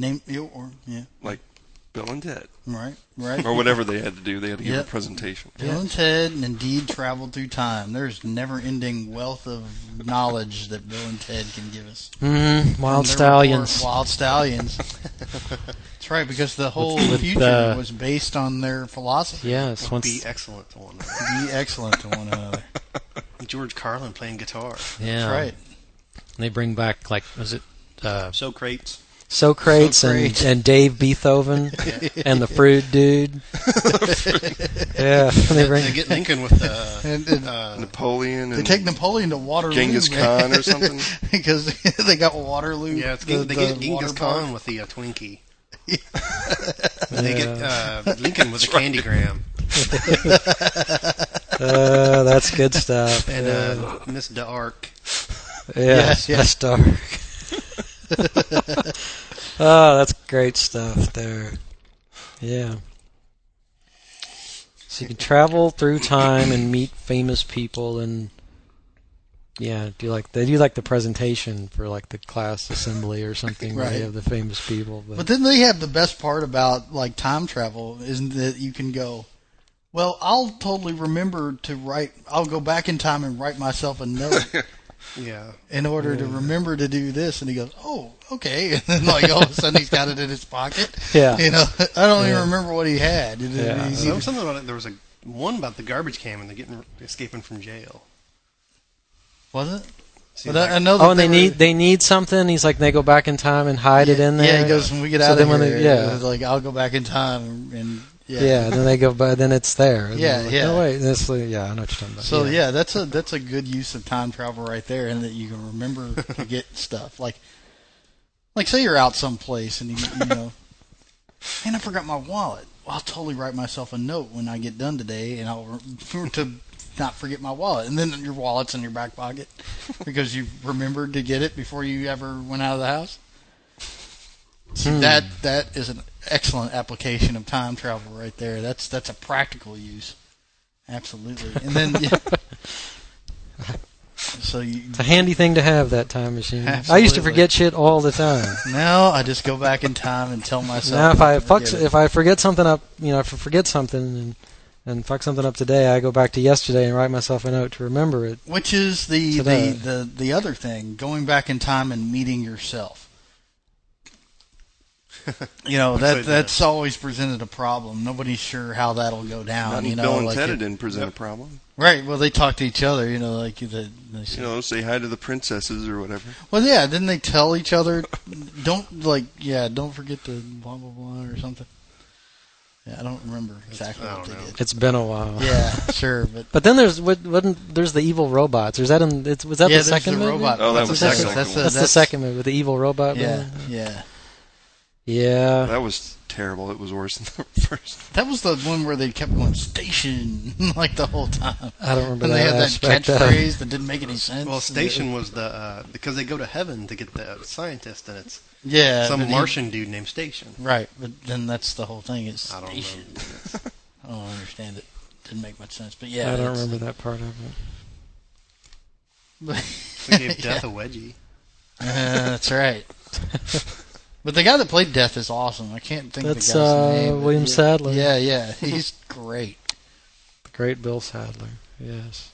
Like Bill and Ted. Right. Or whatever they had to do. They had to give a presentation. Bill and Ted indeed traveled through time. There's never-ending wealth of knowledge that Bill and Ted can give us. Mm-hmm. Wild Stallions. Wild Stallions. That's right, because the whole future was based on their philosophy. Yes. Be excellent to one another. George Carlin playing guitar. Yeah. That's right. And they bring back, like, was it... Socrates. Socrates and Dave Beethoven and the Fruit Dude. Yeah, they get Lincoln with Napoleon. They take Napoleon to Waterloo. Genghis Khan or something. Because they got Waterloo. Yeah, they get Genghis Khan with the Twinkie. They get Lincoln with the Candygram. That's good stuff. And Miss D'Arc. Yes. Miss D'Arc. Oh, that's great stuff there. Yeah. So you can travel through time and meet famous people, and they do like the presentation for like the class assembly or something where they have the famous people. But then they have the best part about like time travel, isn't that you can go, well, I'll totally remember I'll go back in time and write myself a note. Yeah. In order to remember to do this, and he goes, "Oh, okay." And then, like, all of a sudden, he's got it in his pocket. Yeah. I don't even remember what he had. There was something about it. There was one about the garbage can and they're escaping from jail. Was it? I know that they need something. He's like, they go back in time and hide it in there. Yeah, he goes, when we get out of here, like, I'll go back in time and. Yeah, and then they go, but then it's there. Yeah, like, yeah. No, wait, I know what you're talking about. So that's a good use of time travel right there, and that you can remember to get stuff. Like say you're out someplace and man, I forgot my wallet. Well, I'll totally write myself a note when I get done today, and I'll to not forget my wallet. And then your wallet's in your back pocket because you remembered to get it before you ever went out of the house. See, that is an excellent application of time travel right there. That's a practical use, absolutely. And then, it's a handy thing to have, that time machine. Absolutely. I used to forget shit all the time. Now I just go back in time and tell myself. Now if I forget something up, if I forget something and fuck something up today, I go back to yesterday and write myself a note to remember it. Which is the other thing, going back in time and meeting yourself. That's always presented a problem. Nobody's sure how that'll go down. Bill and Ted didn't present a problem. Right. Well, they talk to each other. Like say hi to the princesses or whatever. Well, yeah. Didn't they tell each other, don't forget to blah blah blah or something. Yeah, I don't remember exactly what they did. It's been a while. Yeah, sure, but then there's the evil robots. Was that the second movie? Robot. Oh, that was the second. That's the second movie, the evil robot. Yeah, movie? yeah. Yeah. That was terrible. It was worse than the first. That was the one where they kept going, station, like the whole time. I don't remember and that they had that aspect catchphrase that didn't make any sense. Well, station was the because they go to heaven to get the scientist, and it's some Martian dude named Station. Right, but then that's the whole thing. It's I don't station. know. I don't understand it. Didn't make much sense, but yeah. I don't remember that part of it. We gave Death a wedgie. That's right. But the guy that played Death is awesome. I can't think That's, of the guy's name. William Sadler. Yeah, he's great. The great Bill Sadler, yes.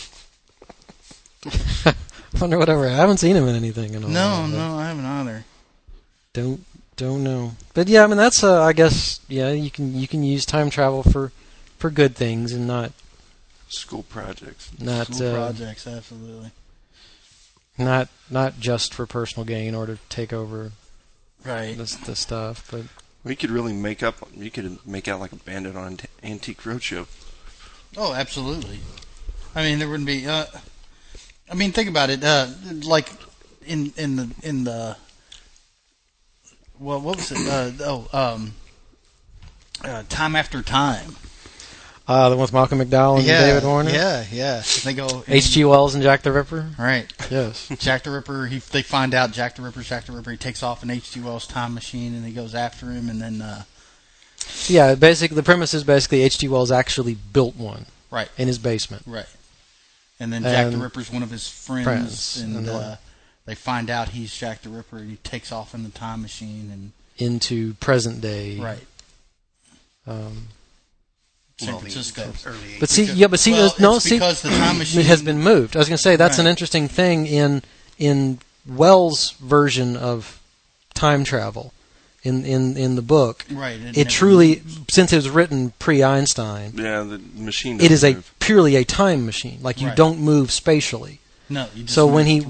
I wonder whatever. I haven't seen him in anything in a while. No, I haven't either. Don't know. But yeah, I mean that's I guess you can use time travel for good things and not school projects. School projects, absolutely. Not just for personal gain or to take over right the stuff, but you could make out like a bandit on Antique Roadshow. Oh, absolutely. I mean, there wouldn't be. I mean, think about it. Like in the. Well, what was it? Time After Time. The one with Malcolm McDowell and David Warner? Yeah. They go... H.G. Wells and Jack the Ripper? Right. Yes. Jack the Ripper, they find out Jack the Ripper's Jack the Ripper. He takes off in H.G. Wells' time machine, and he goes after him, and then... Yeah, basically, the premise is basically H.G. Wells actually built one. Right. In his basement. Right. And then Jack the Ripper's one of his friends, and they find out he's Jack the Ripper, and he takes off in the time machine, and... Into present day. Right. San Francisco. Because the time machine it has been moved. I was going to say that's an interesting thing in Wells' version of time travel in the book. Right. It truly, since it was written pre-Einstein. Yeah, the machine. It is purely a time machine. Like you don't move spatially. No. You just so when he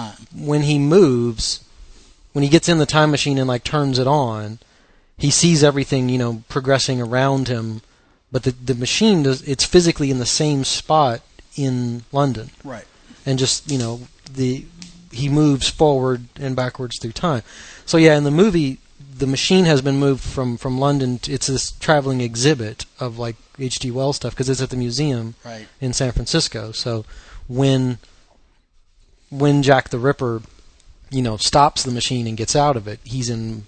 moves, when he gets in the time machine and like turns it on, he sees everything progressing around him. But the machine it's physically in the same spot in London. Right. And just, he moves forward and backwards through time. So yeah, in the movie, the machine has been moved from London. It's this traveling exhibit of like H.G. Wells stuff because it's at the museum in San Francisco. So when Jack the Ripper, stops the machine and gets out of it, he's in,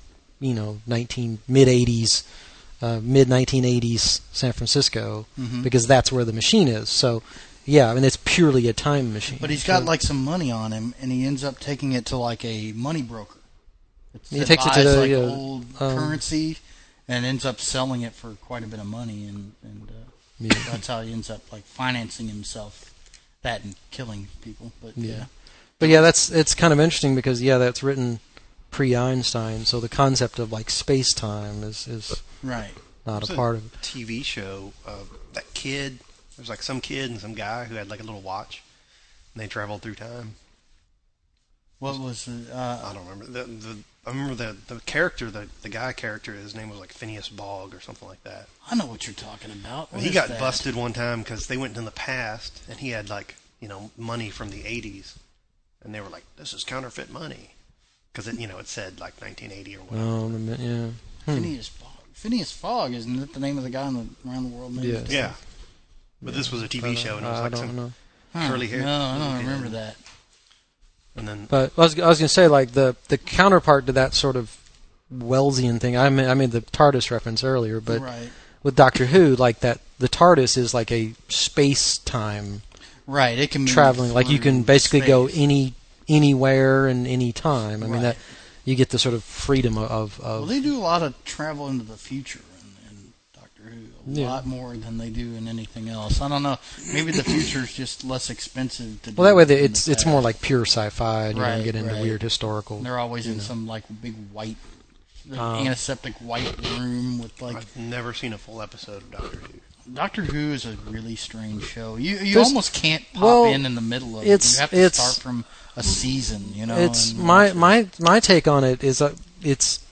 mid-80s. Mid-1980s San Francisco, because that's where the machine is. So, yeah, I mean, it's purely a time machine. But he's got, like, some money on him, and he ends up taking it to, like, a money broker. He takes it to the old currency and ends up selling it for quite a bit of money, and that's how he ends up, like, financing himself, that and killing people. But, yeah. But, yeah, it's kind of interesting because, that's written pre-Einstein, so the concept of, like, space-time is not a part of it. TV show that kid. There was like some kid and some guy who had like a little watch, and they traveled through time. What was it? I don't remember. I remember the character, the guy character. His name was like Phineas Fogg or something like that. I know what you're talking about. He got busted one time because they went in the past, and he had like money from the 80s, and they were like, "This is counterfeit money," because it said like 1980 or whatever. Oh, yeah. Phineas Fogg. Phineas Fogg, isn't it the name of the guy around the world? Yeah. But this was a TV show, and it was like some curly hair. No, I don't remember that. And then, but I was going to say, like the counterpart to that sort of Wellsian thing. I made the TARDIS reference earlier, but with Doctor Who, like that, the TARDIS is like a space-time. Right. It can traveling. Like you can basically go anywhere and any time. I mean that. You get the sort of freedom of... Well, they do a lot of travel into the future in Doctor Who. A lot more than they do in anything else. I don't know. Maybe the future is just less expensive to do. Well, that way it's more like pure sci-fi, and you don't get into weird historical... They're always in some like big white, antiseptic white room with like... I've never seen a full episode of Doctor Who. Doctor Who is a really strange show. You almost can't pop in the middle of it. You have to start from a season, It's my take on it is it's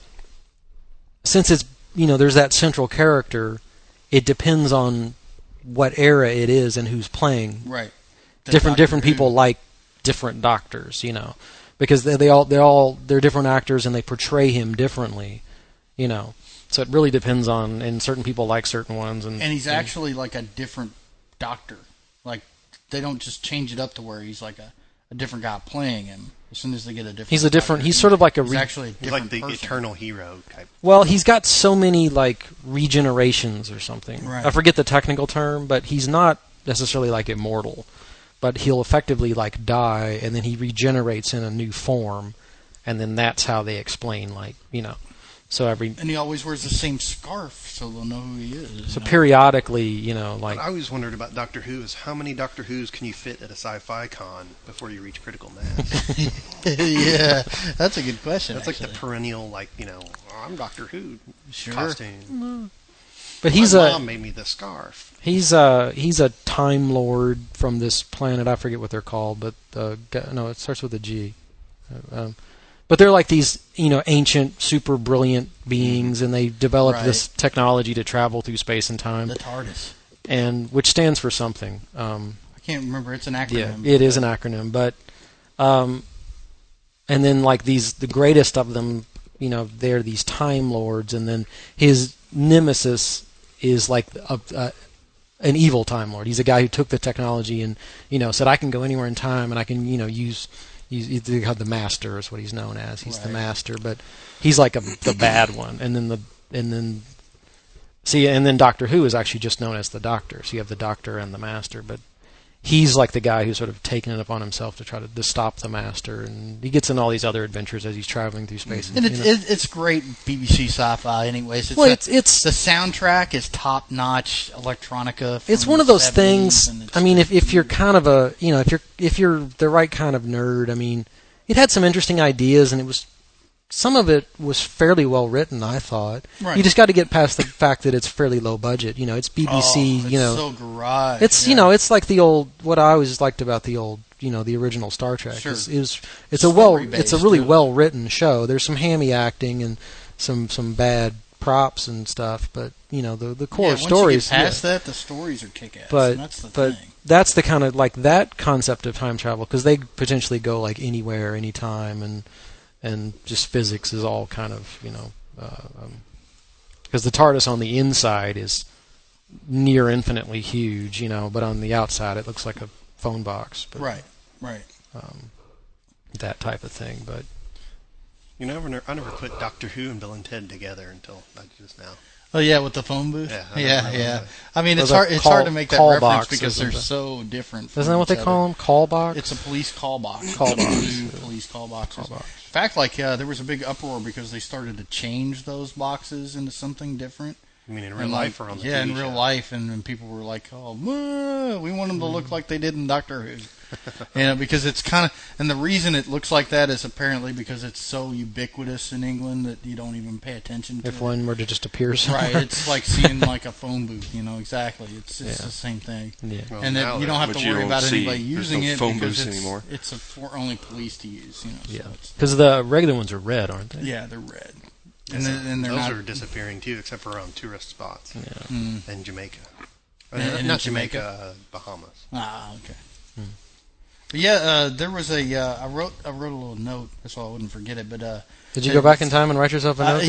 since it's there's that central character, it depends on what era it is and who's playing. Right. Different people like different doctors, because they're different actors and they portray him differently. you know. So it really depends on, and certain people like certain ones. And he's actually like a different doctor. Like, they don't just change it up to where he's like a different guy playing him. As soon as they get a different he's a different, doctor, he's sort of like a... He's actually a different like the person. eternal hero type. Well, he's got so many, like, regenerations or something. Right. I forget the technical term, but he's not necessarily, like, immortal. But he'll effectively, like, die, and then he regenerates in a new form, and then that's how they explain, like, you know... So and he always wears the same scarf, so they'll know who he is. So periodically, you know, like... What I always wondered about Doctor Who is how many Doctor Whos can you fit at a sci-fi con before you reach critical mass? Yeah, that's a good question. That's actually. like the perennial, like, you know, I'm Doctor Who Sure. costume. But he's My mom made me the scarf. He's a Time Lord from this planet. I forget what they're called, but no, it starts with a G. But they're like these, you know, ancient, super brilliant beings, and they developed this technology to travel through space and time. The TARDIS. And which stands for something. I can't remember. It's an acronym. Yeah, it is an acronym. But and then like the greatest of them, you know, they're these Time Lords, and then his nemesis is like an evil Time Lord. He's a guy who took the technology and, you know, said, I can go anywhere in time, and I can, you know, use the Master is what he's known as. He's the Master, but he's like the bad one. And then Doctor Who is actually just known as the Doctor. So you have the Doctor and the Master, but he's like the guy who's sort of taken it upon himself to try to stop the Master, and he gets in all these other adventures as he's traveling through space. And it's great BBC sci-fi, anyways. Well, it's the soundtrack is top-notch electronica. It's one of those things. I mean, if you're kind of a, you know, if you're the right kind of nerd, I mean, it had some interesting ideas, and it was. Some of it was fairly well written, I thought. Right. You just got to get past the fact that it's fairly low budget. You know, it's BBC. It's you know, so garage. It's you know, it's like the old. What I always liked about the old, you know, the original Star Trek. Sure. It's a really well written show. There's some hammy acting and some bad props and stuff, but you know, the core stories. Once you get past that, the stories are kick-ass. But that's the thing. That's the kind of like that concept of time travel, because they potentially go like anywhere, anytime, and just physics is all kind of, you know, because the TARDIS on the inside is near infinitely huge, you know, but on the outside it looks like a phone box. But, right. That type of thing, but you know, I never put Doctor Who and Bill and Ted together until just now. Oh yeah, with the phone booth. Yeah. I mean, it's hard to make that reference because they're so different. Isn't that what they call them? Call box. It's a police call box. Police call boxes. In fact, like there was a big uproar because they started to change those boxes into something different. You mean in real life or on the TV in real life, and people were like, "Oh, we want them to look like they did in Doctor Who," you know, because it's kind of, and the reason it looks like that is apparently because it's so ubiquitous in England that you don't even pay attention to if one were to just appear somewhere. Right, it's like seeing like a phone booth, you know, exactly. It's the same thing. Yeah. Well, and then you don't have to worry about anybody using it phone because booths anymore. It's for only police to use, you know. Yeah, because the regular ones are red, aren't they? Yeah, they're red. And they're those are disappearing too, except for around tourist spots. Yeah. And Jamaica. And not Jamaica, Bahamas. Ah, okay. But yeah, there was I wrote a little note so I wouldn't forget it. But did you go back in time and write yourself a note?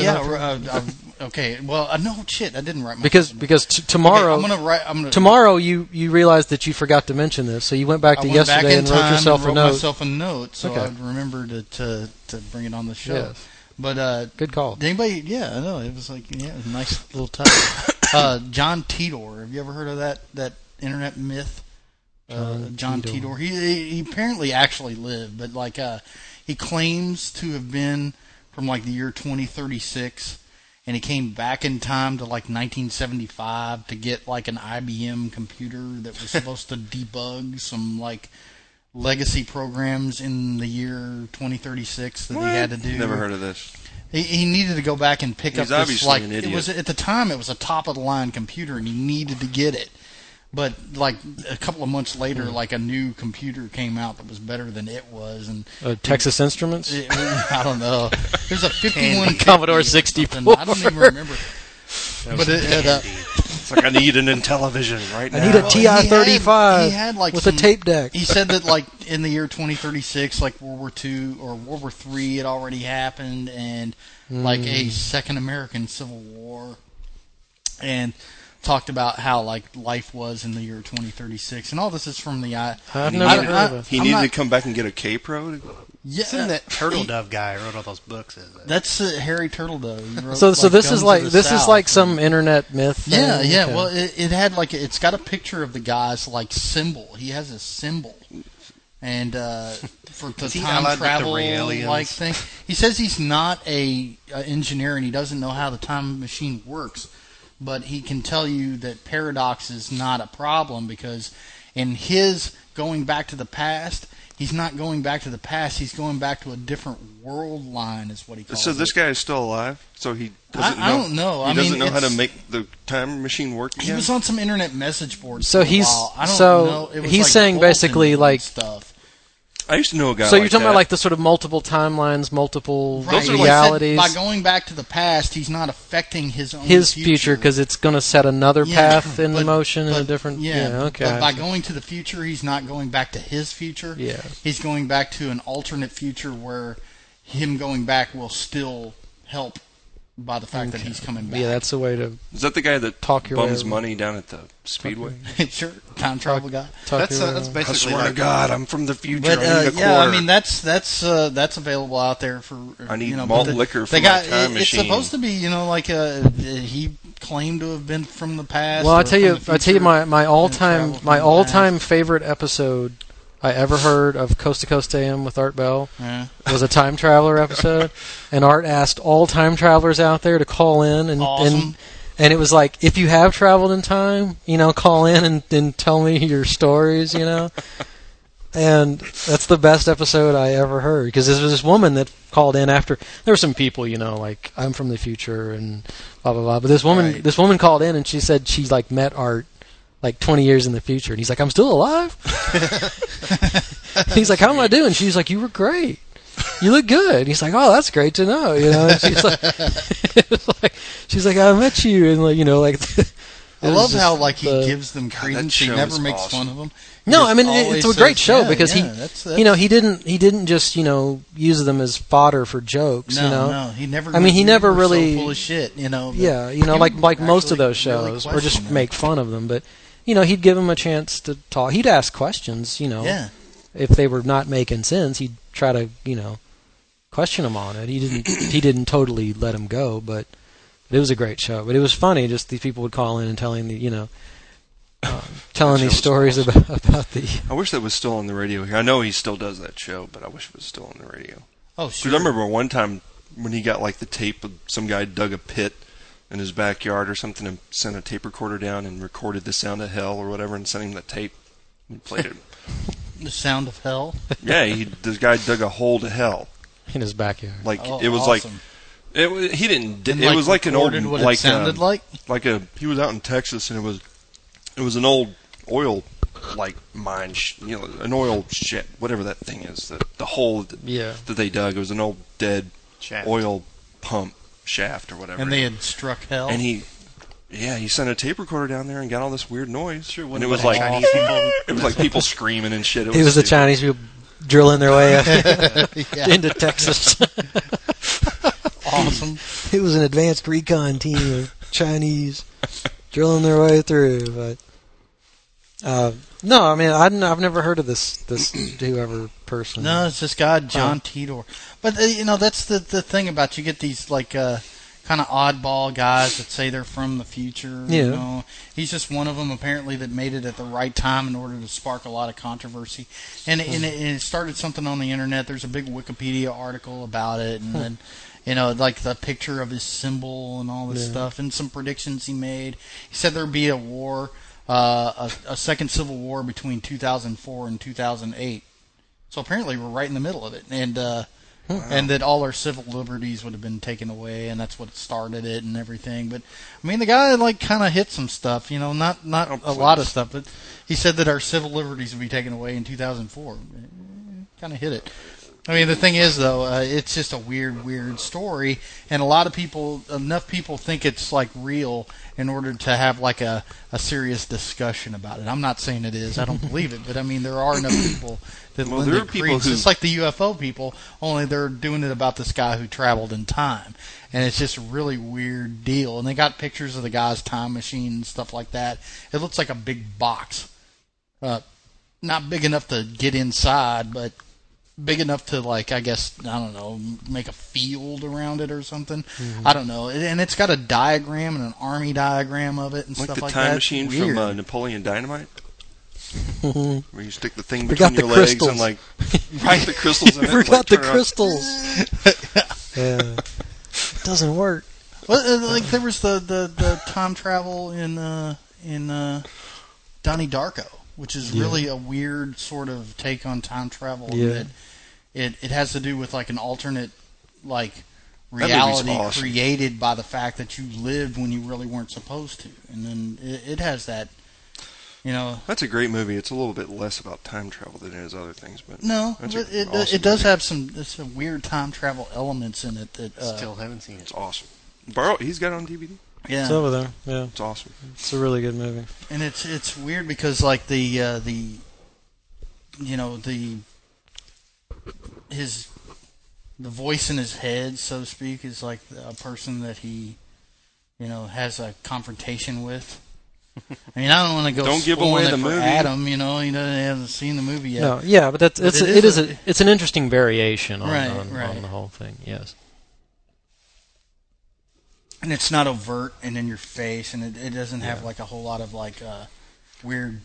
Okay. Well, no shit, I didn't write because tomorrow. Okay, I'm gonna tomorrow you realized that you forgot to mention this, so you went back to yesterday and wrote yourself a note. Myself a note, so I'd remember to bring it on the show. Yes. But good call. Anybody? Yeah, I know. It was like it was a nice little touch. John Titor. Have you ever heard of that internet myth? John Titor. He apparently actually lived, but like he claims to have been from like the year 2036, and he came back in time to like 1975 to get like an IBM computer that was supposed to debug some like legacy programs in the year 2036 that he had to do. Never heard of this. He needed to go back and pick up this, like, an idiot. it was at the time it was a top of the line computer and he needed to get it. But like a couple of months later, like a new computer came out that was better than it was, and Texas Instruments. I don't know. There's a 51 Commodore 64. I don't even remember. But It's like I need an Intellivision right now. I need a TI-35 he had like with a tape deck. He said that like in the year 2036, like World War II or World War III had already happened, and like a second American Civil War, and talked about how like life was in the year 2036, and all this is from the I've never heard of it. He needed to come back and get a K-Pro. Yeah, Isn't that Turtle Dove guy who wrote all those books? Is it? That's Harry Turtledove. So this is like some internet myth. Yeah, thing? yeah. Okay. Well, it had like it's got a picture of the guy's like symbol. He has a symbol, and for the time travel like thing. He says he's not a engineer and he doesn't know how the time machine works, but he can tell you that paradox is not a problem because in his going back to the past. He's not going back to the past. He's going back to a different world line, is what he calls it. So this guy is still alive? So he doesn't know? I don't know. He doesn't know how to make the time machine work again? He was on some internet message board so for a he's while. I don't so know. It was he's like saying basically like stuff. I used to know a guy So like you're talking that. about like the sort of multiple timelines, multiple Right. realities. By going back to the past, he's not affecting his own future because it's going to set another path in motion in a different. Yeah, okay. But by going to the future, he's not going back to his future. Yeah. He's going back to an alternate future where him going back will still help by the fact that he's coming back. Yeah, that's the way to. Is that the guy that talk your bums way money down at the Speedway? Sure, time travel guy. That's basically. I swear like, to God, I'm from the future. But I need a quarter. yeah, I mean that's available out there for. I need but malt liquor for they my got, time machine. It's supposed to be, like he claimed to have been from the past. Well, or I tell you, from the future, my all-time and traveled all-time favorite episode I ever heard of Coast to Coast AM with Art Bell was a time traveler episode, and Art asked all time travelers out there to call in, and it was like, if you have traveled in time, call in and tell me your stories, and that's the best episode I ever heard, because there was this woman that called in after. There were some people, like, I'm from the future and blah blah blah, but this woman called in and she said she like met Art like 20 years in the future, and he's like, I'm still alive. He's like, how am I doing? She's like, you were great. You look good. And he's like, oh, that's great to know. And she's like, I met you, and I love how he gives them credence. He never makes fun of them. No, I mean it's a great show because he didn't just use them as fodder for jokes. No, he never. I mean, he never really so full of shit. Yeah, like most of those shows, or just make fun of them. But he'd give them a chance to talk. He'd ask questions. Yeah. If they were not making sense, he'd try to question them on it. He didn't totally let them go, but it was a great show. But it was funny. Just these people would call in and telling telling these stories about the. I wish that was still on the radio here. I know he still does that show, but I wish it was still on the radio. Oh, sure. Because I remember one time when he got like the tape of some guy dug a pit in his backyard or something and sent a tape recorder down and recorded the sound of hell or whatever and sent him the tape and played it. The sound of hell? Yeah, this guy dug a hole to hell in his backyard. Like it was awesome. He didn't. And, it was like an old what like it sounded like. He was out in Texas and it was an old oil like mine, an oil shit, whatever that thing is, the hole that they dug. It was an old dead shaft. Oil pump shaft or whatever. And they had struck hell. And he sent a tape recorder down there and got all this weird noise. Sure, and it was like Chinese people. It was like people screaming and shit. It was the Chinese people drilling their way into Texas. Awesome. It was an advanced recon team of Chinese drilling their way through. But no, I mean I've never heard of this whoever person. No, it's this guy John Titor. But that's the thing about you get these like. Kind of oddball guys that say they're from the future. Yeah. He's just one of them apparently that made it at the right time in order to spark a lot of controversy. And it started something on the internet. There's a big Wikipedia article about it, and then like the picture of his symbol and all this stuff, and some predictions he made. He said there'd be a war, a second civil war between 2004 and 2008. So apparently we're right in the middle of it, and. And that all our civil liberties would have been taken away, and that's what started it and everything. But I mean, the guy like kind of hit some stuff, not a lot of stuff, but he said that our civil liberties would be taken away in 2004. Kind of hit it. I mean, the thing is, though, it's just a weird story, and enough people think it's like real in order to have like a serious discussion about it. I'm not saying it is. I don't believe it, but I mean, there are enough people that lend it credence. It's like the UFO people, only they're doing it about this guy who traveled in time, and it's just a really weird deal. And they got pictures of the guy's time machine and stuff like that. It looks like a big box, not big enough to get inside, but big enough to, like, I guess, I don't know, make a field around it or something. Mm-hmm. I don't know. And it's got a diagram and an army diagram of it and stuff like that. Like the time machine from Napoleon Dynamite? Where you stick the thing between your legs and, like, write the crystals in it. Forgot the crystals. Yeah. It doesn't work. Well, like, there was the time travel in Donnie Darko, which is really a weird sort of take on time travel. Yeah. It has to do with like an alternate like reality created by the fact that you lived when you really weren't supposed to, and then it has that. That's a great movie. It's a little bit less about time travel than it is other things, but it does have some weird time travel elements in it that still haven't seen it. It's awesome. He's got it on DVD. Yeah, it's over there. Yeah, it's awesome. It's a really good movie, and it's weird because like the voice in his head, so to speak, is like a person that he has a confrontation with. I mean, I don't want to go. Don't give away the movie. Adam, he hasn't seen the movie yet. No, yeah, but it's an interesting variation on the whole thing. Yes. And it's not overt and in your face, and it doesn't have like a whole lot of like weird.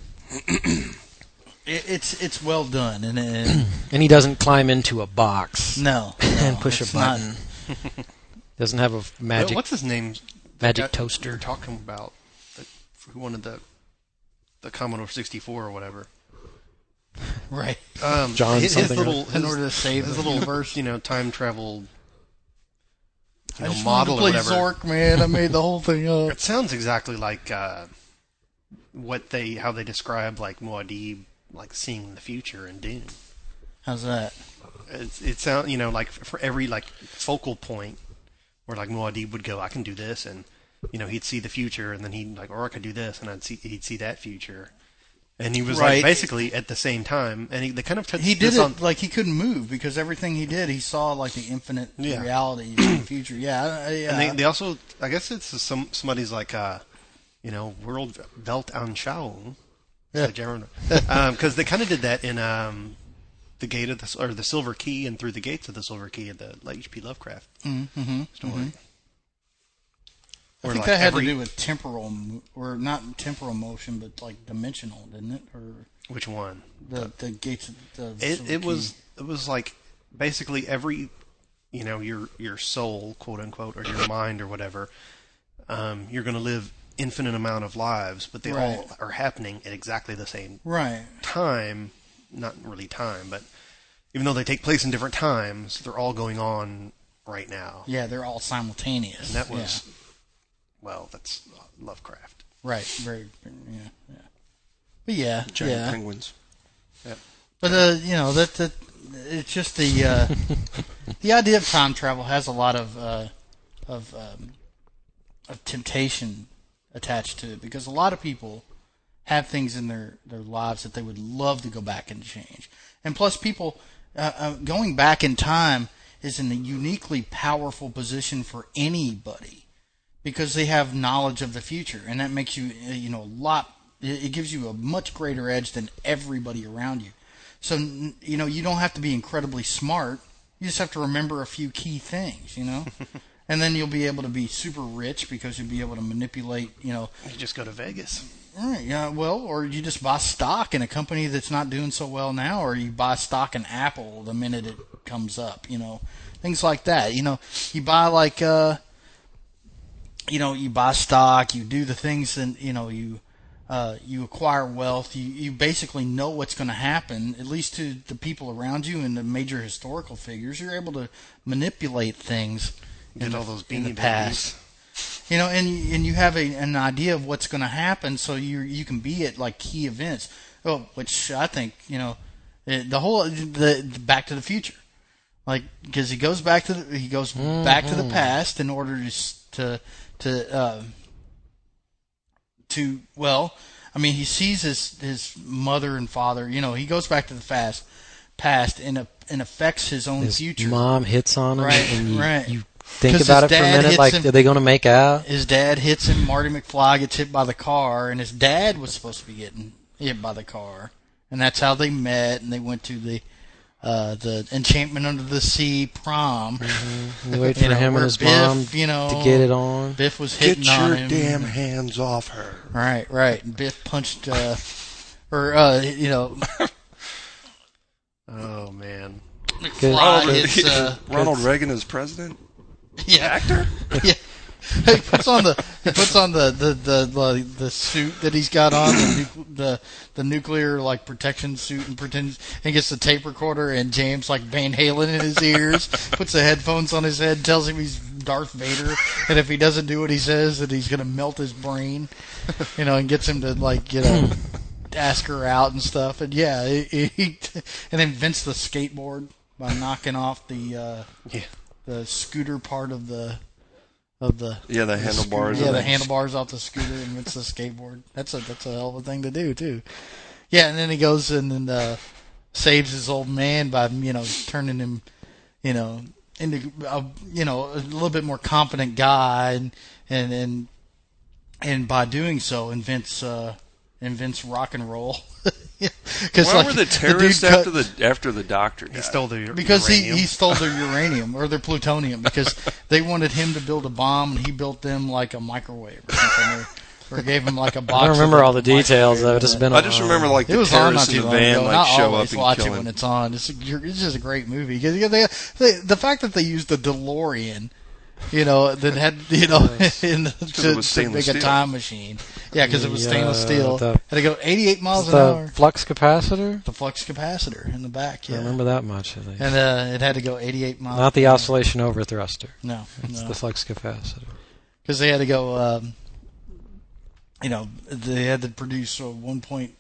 It's well done, and and he doesn't climb into a box. No, and push a button. Doesn't have a magic. What's his name? Magic toaster. You're talking about who wanted the Commodore 64 or whatever. Right. John his something. In order to save his little verse, time travel. I just model wanted to play or whatever. Zork, man. I made the whole thing up. It sounds exactly like how they describe like Muad'Dib, like seeing the future in Dune. How's that? It sounds like for every like focal point where like Muad'Dib would go, I can do this, and he'd see the future, and then he'd like, or I could do this, and he'd see that future. And he was like basically at the same time, and they kind of touched. He did it like he couldn't move because everything he did, he saw like the infinite reality in the future. Yeah. And they also, I guess it's somebody's like, World Weltanschauung. Because they kind of did that in the Gate of the Silver Key and Through the Gates of the Silver Key of the H.P. Lovecraft story. Mm-hmm. I think that had to do with temporal, or not temporal motion, but like dimensional, didn't it? Or which one? The gates of the it was like basically every your soul, quote unquote, or your mind or whatever. You're going to live infinite amount of lives, but they all are happening at exactly the same time. Not really time, but even though they take place in different times, they're all going on right now. Yeah, they're all simultaneous. And that was. Yeah. Well, that's Lovecraft. Right, very, yeah. But yeah, giant penguins. Yeah. But that it's just the idea of time travel has a lot of temptation attached to it, because a lot of people have things in their lives that they would love to go back and change, and plus people going back in time is in a uniquely powerful position for anybody. Because they have knowledge of the future, and that makes you, a lot. It gives you a much greater edge than everybody around you. So, you don't have to be incredibly smart. You just have to remember a few key things, and then you'll be able to be super rich because you'll be able to manipulate, You just go to Vegas. Right. Yeah. Well, or you just buy stock in a company that's not doing so well now, or you buy stock in Apple the minute it comes up. Things like that. You buy like. You buy stock, you do the things, and you acquire wealth. You basically know what's going to happen, at least to the people around you and the major historical figures. You're able to manipulate things in the past. And you have an idea of what's going to happen, so you can be at like key events. Which I think the Back to the Future. Like, because he goes back to the past in order he sees his mother and father. You know, he goes back to the past and affects his own future. His mom hits on him, right, you think about it for a minute, like, are they going to make out? His dad hits him. Marty McFly gets hit by the car, and his dad was supposed to be getting hit by the car, and that's how they met. And they went to the Enchantment Under the Sea prom. Mm-hmm. They wait for him and his mom to get it on. Biff was hitting on him. Get your damn hands off her. Right. And Biff punched, Oh man. Ronald Reagan is president. Yeah, actor. Yeah, he puts on the suit that he's got on, the nuclear like protection suit, and pretends and gets the tape recorder and jams like Van Halen in his ears. Puts the headphones on his head, tells him he's Darth Vader, and if he doesn't do what he says, that he's gonna melt his brain. And gets him to ask her out and stuff. And and invents the skateboard by knocking off the scooter part of the handlebars. The handlebars off the scooter, and invents the skateboard. That's a hell of a thing to do too. Yeah, and then he goes and saves his old man by turning him into a little bit more competent guy, and by doing so invents rock and roll. Why were the terrorists after the doctor died? He stole their because uranium. he stole their uranium or their plutonium, because they wanted him to build a bomb, and he built them like a microwave or something, or gave him like a box. I don't remember all the details of it. It's been. I just remember like the terrorists in the van show up and watch kill it him. when it's on. It's just a great movie. The fact that they used the DeLorean. That had, to make a time machine. Yeah, because it was stainless steel. Had to go 88 miles an hour. The flux capacitor? The flux capacitor in the back, yeah. I remember that much, at least. And it had to go 88 miles Not the oscillation over thruster. No. It's the flux capacitor. Because they had to go, they had to produce 1.1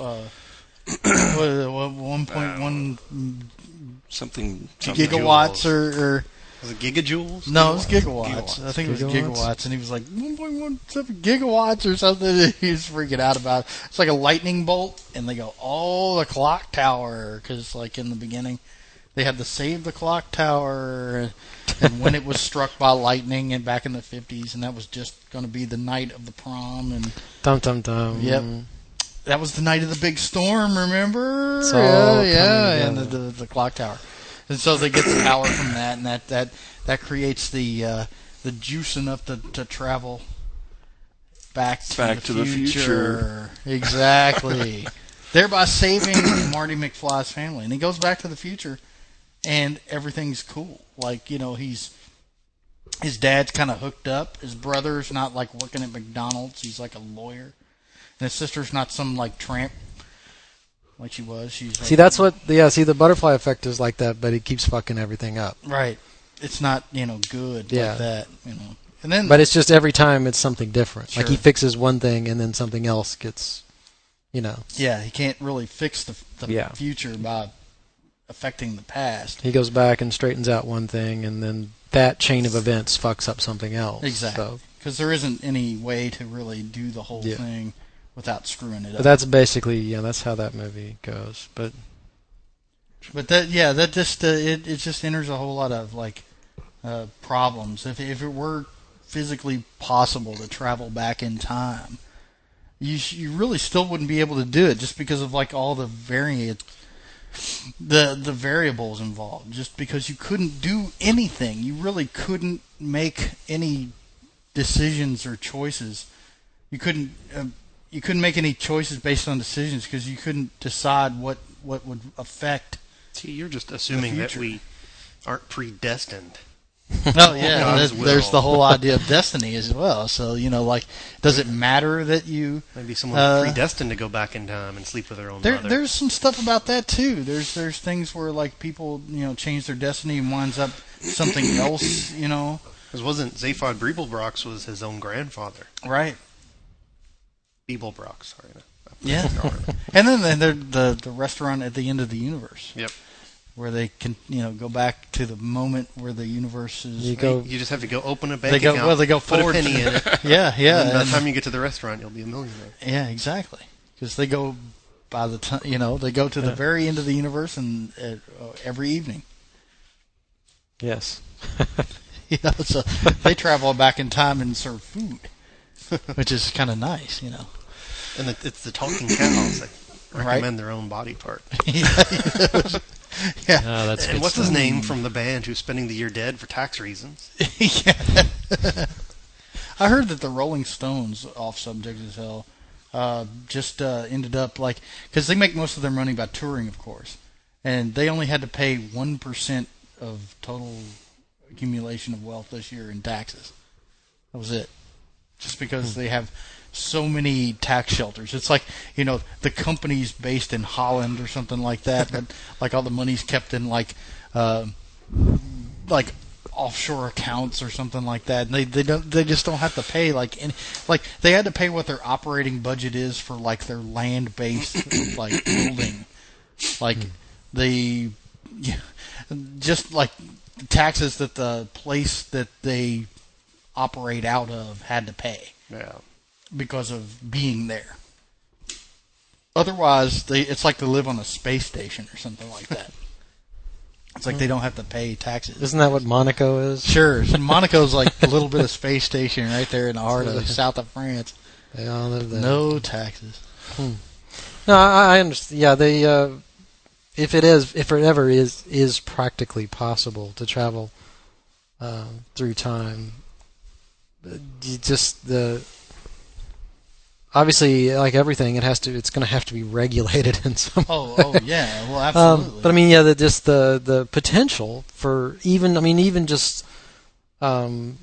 something gigawatts or was it gigajoules? No, it was gigawatts. I think it was gigawatts, and he was like 1.17 gigawatts or something. He was freaking out about it. It's like a lightning bolt, and they go, the clock tower, because like in the beginning, they had to save the clock tower, and when it was struck by lightning, and back in the 50s, and that was just going to be the night of the prom, and Yep. That was the night of the big storm, remember? And the clock tower. And so they get the power from that, and that creates the juice enough to travel back to the future. Exactly. Thereby saving Marty McFly's family. And he goes back to the future, and everything's cool. Like, his dad's kind of hooked up. His brother's not like working at McDonald's. He's like a lawyer. And his sister's not some like tramp. Like she was. She's like, the butterfly effect is like that, but it keeps fucking everything up. Right. It's not, good like that, And then, but it's just every time it's something different. Sure. Like he fixes one thing and then something else gets, Yeah, he can't really fix the future by affecting the past. He goes back and straightens out one thing, and then that chain of events fucks up something else. Exactly. Because there isn't any way to really do the whole thing without screwing it up. But that's basically, that's how that movie goes. But that just it just enters a whole lot of like problems. If it were physically possible to travel back in time, you really still wouldn't be able to do it, just because of like all the the variables involved. Just because you couldn't do anything, you really couldn't make any decisions or choices. You couldn't make any choices based on decisions, because you couldn't decide what would affect. See, you're just assuming that we aren't predestined. Oh yeah, there's the whole idea of destiny as well. So does it matter that you maybe someone's predestined to go back in time and sleep with their own mother? There's some stuff about that too. There's things where like people change their destiny and winds up something else. Because wasn't Zaphod Beeblebrox was his own grandfather? Right. Beeblebrox, sorry. Yeah. And then the restaurant at the end of the universe. Yep. where they can, go back to the moment where the universe is. You just have to go open a bank account. Well, they go forward. Put a penny in it. Yeah. And by the time you get to the restaurant, you'll be a millionaire. Yeah, exactly. Because they go by the time, they go to the very end of the universe and every evening. Yes. So they travel back in time and serve food, which is kind of nice, And it's the talking cows that recommend their own body part. Yeah. Oh, that's and what's his name from the band who's spending the year dead for tax reasons? Yeah. I heard that the Rolling Stones, off subject as hell, just ended up because they make most of their money by touring, of course, and they only had to pay 1% of total accumulation of wealth this year in taxes. That was it. Just because they have so many tax shelters. It's like, the company's based in Holland or something like that, but all the money's kept in offshore accounts or something like that. And they just don't have to pay they had to pay what their operating budget is for their land-based building. Taxes that the place that they operate out of had to pay. Yeah. Because of being there. Otherwise, it's like they live on a space station or something like that. It's like they don't have to pay taxes. Isn't that what Monaco is? Sure. Monaco's like a little bit of space station right there in the heart of the south of France. They all live there. No taxes. No, I understand. Yeah, they. If it ever is practically possible to travel through time, obviously, like everything, it's going to have to be regulated in some way. Oh yeah, well, absolutely. But I mean, yeah, the potential for even just the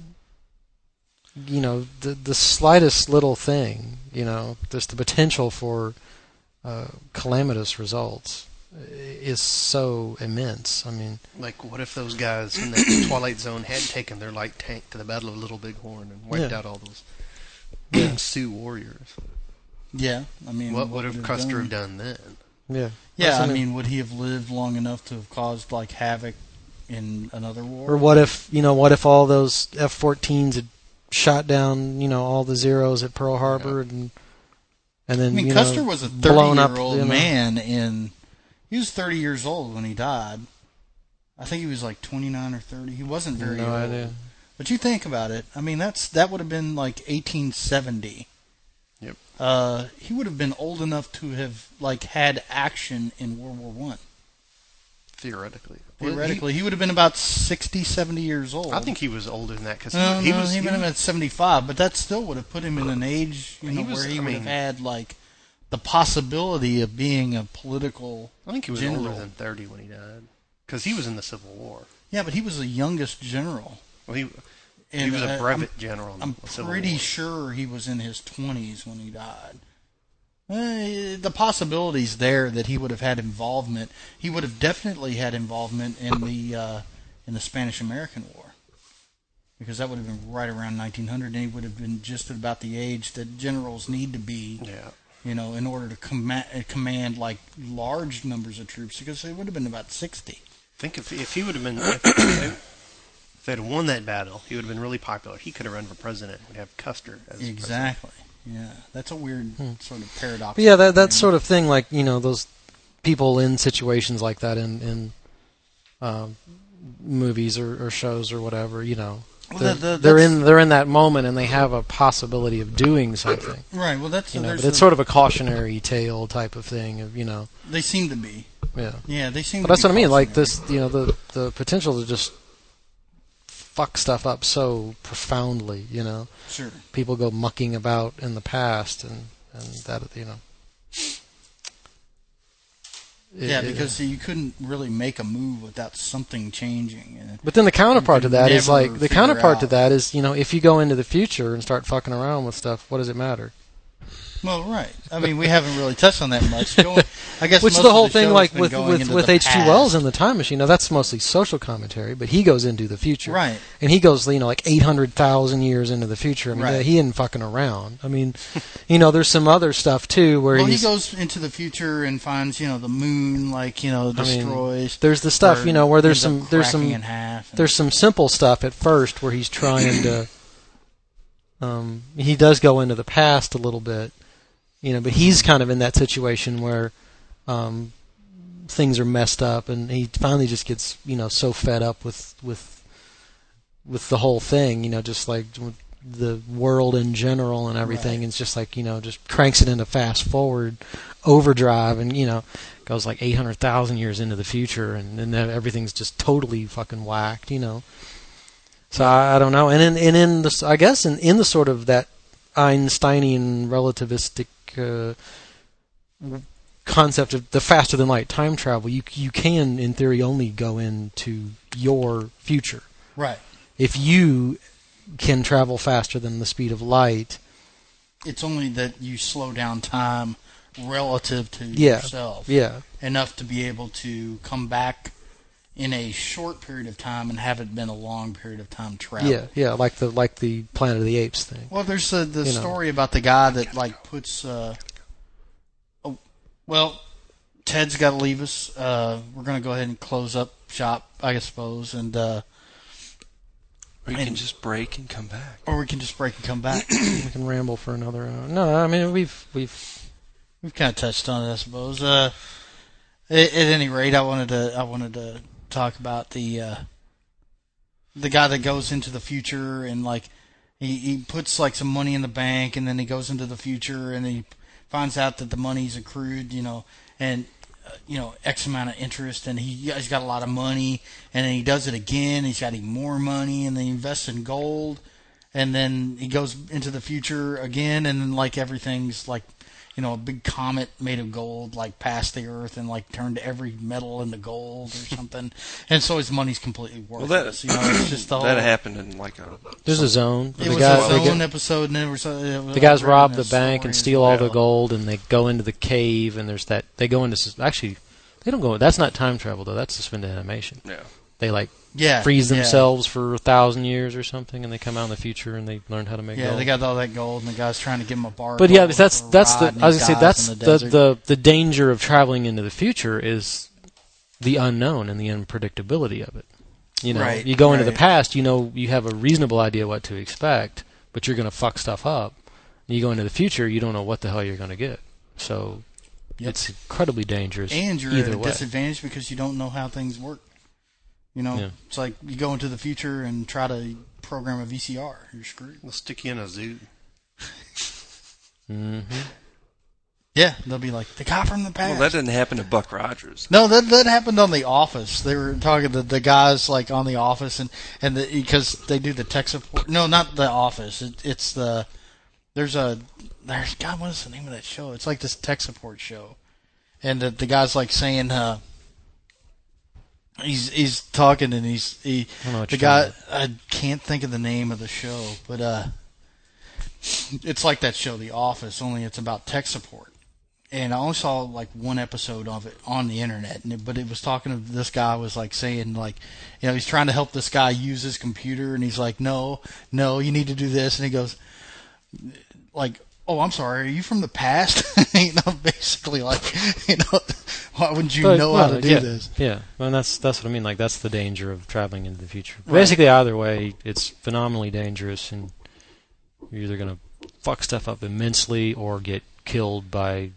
slightest little thing, just the potential for calamitous results is so immense. I mean, what if those guys in the Twilight Zone had taken their light tank to the Battle of Little Bighorn and wiped out all those Sioux warriors? Yeah, I mean, what would have Custer have done then? Yeah, yeah. I mean, would he have lived long enough to have caused havoc in another war? Or what if all those F-14s had shot down all the Zeros at Pearl Harbor and then Custer was a 30-year-old man and. He was 30 years old when he died. I think he was 29 or 30. He wasn't very old. No idea. But you think about it. I mean, that would have been 1870. Yep. He would have been old enough to have had action in World War I. Theoretically, he would have been about 60, 70 years old. I think he was older than that because he would have been at 75. But that still would have put him in an age where he would have had the possibility of being a political. I think he was general. older than 30 when he died, because he was in the Civil War. Yeah, but he was the youngest general. Well, he was a brevet general. I'm pretty sure he was in his 20s when he died. The possibilities there that he would have had involvement. He would have definitely had involvement in the Spanish-American War, because that would have been right around 1900, and he would have been just about the age that generals need to be. Yeah. In order to command large numbers of troops, because it would have been about 60. Think if he would have been, if they'd won that battle, he would have been really popular. He could have run for president. We'd have Custer as exactly. President. Yeah, that's a weird sort of paradox. But yeah, that sort of thing, those people in situations like that in movies or shows or whatever, They're in that moment and they have a possibility of doing something. Right. Well, that's but it's sort of a cautionary tale type of thing. They seem to be. Yeah. Yeah, they seem. But to that's be what I mean. This, the potential to just fuck stuff up so profoundly. Sure. People go mucking about in the past and that. Because you couldn't really make a move without something changing. But then the counterpart to that is if you go into the future and start fucking around with stuff, what does it matter? Well, right. I mean, we haven't really touched on that much. I guess which most the whole of the thing, show's like been with going into with the H.G. past. Wells in the Time Machine. Now that's mostly social commentary, but he goes into the future, Right. And he goes, like 800,000 years into the future. I mean, Right. he isn't fucking around. I mean, there's some other stuff too where he goes into the future and finds, the moon, destroys. There's the stuff, where there's ends up cracking in half. there's some simple stuff at first where he's trying to. He does go into the past a little bit, but he's kind of in that situation where things are messed up, and he finally just gets, so fed up with the whole thing, just like the world in general and everything. Right. It's just like, just cranks it into fast forward overdrive, and goes like 800,000 years into the future, and then everything's just totally fucking whacked, So I don't know, and in this, I guess in the sort of that Einsteinian relativistic concept of the faster than light time travel, you can in theory only go into your future. Right. If you can travel faster than the speed of light, it's only that you slow down time relative to Yeah. yourself. Yeah. Enough to be able to come back in a short period of time and have it been a long period of time travel. Yeah, like the Planet of the Apes thing. Well, there's the story about the guy that puts. Well, Ted's got to leave us. We're going to go ahead and close up shop, I suppose, and. Or you can just break and come back. Or we can just break and come back. We can ramble for another hour. No, I mean we've kind of touched on it, I suppose. At any rate, I wanted to talk about the guy that goes into the future and he puts some money in the bank, and then he goes into the future and he finds out that the money's accrued, and X amount of interest, and he's got a lot of money, and then he does it again. He's got even more money, and then he invests in gold, and then he goes into the future again, and then everything's a big comet made of gold passed the Earth and turned every metal into gold or something, and so his money's completely worthless. It's just the whole, that happened in there's a zone. It was a zone episode, and the guys rob the bank and steal all the gold, and they go into the cave, and there's that they go into actually they don't go. That's not time travel though. That's suspended animation. Yeah. They freeze themselves for 1,000 years or something, and they come out in the future and they learn how to make gold. Yeah, they got all that gold, and the guy's trying to give them a bar. But that's the I was gonna say that's the danger of traveling into the future is the unknown and the unpredictability of it. You go into the past, you have a reasonable idea what to expect, but you're going to fuck stuff up. And you go into the future, you don't know what the hell you're going to get. So it's incredibly dangerous. And you're either at a way. disadvantage because you don't know how things work. It's like you go into the future and try to program a VCR. You're screwed. They'll stick you in a zoo. Mm-hmm. Yeah, they'll be like, the guy from the past. Well, that didn't happen to Buck Rogers. No, that happened on The Office. They were talking to the guys on The Office, and because they do the tech support. No, not The Office. It's the God, what is the name of that show? It's this tech support show, and the guy's saying he's talking, and the guy, I can't think of the name of the show, but it's like that show The Office, only it's about tech support. And I only saw one episode of it on the internet, but it was talking to this guy was saying he's trying to help this guy use his computer, and he's like, no, you need to do this, and he goes oh, I'm sorry, are you from the past? Basically why wouldn't you know how to do this? Yeah, well, that's what I mean. That's the danger of traveling into the future. Right. Basically, either way, it's phenomenally dangerous, and you're either going to fuck stuff up immensely or get killed by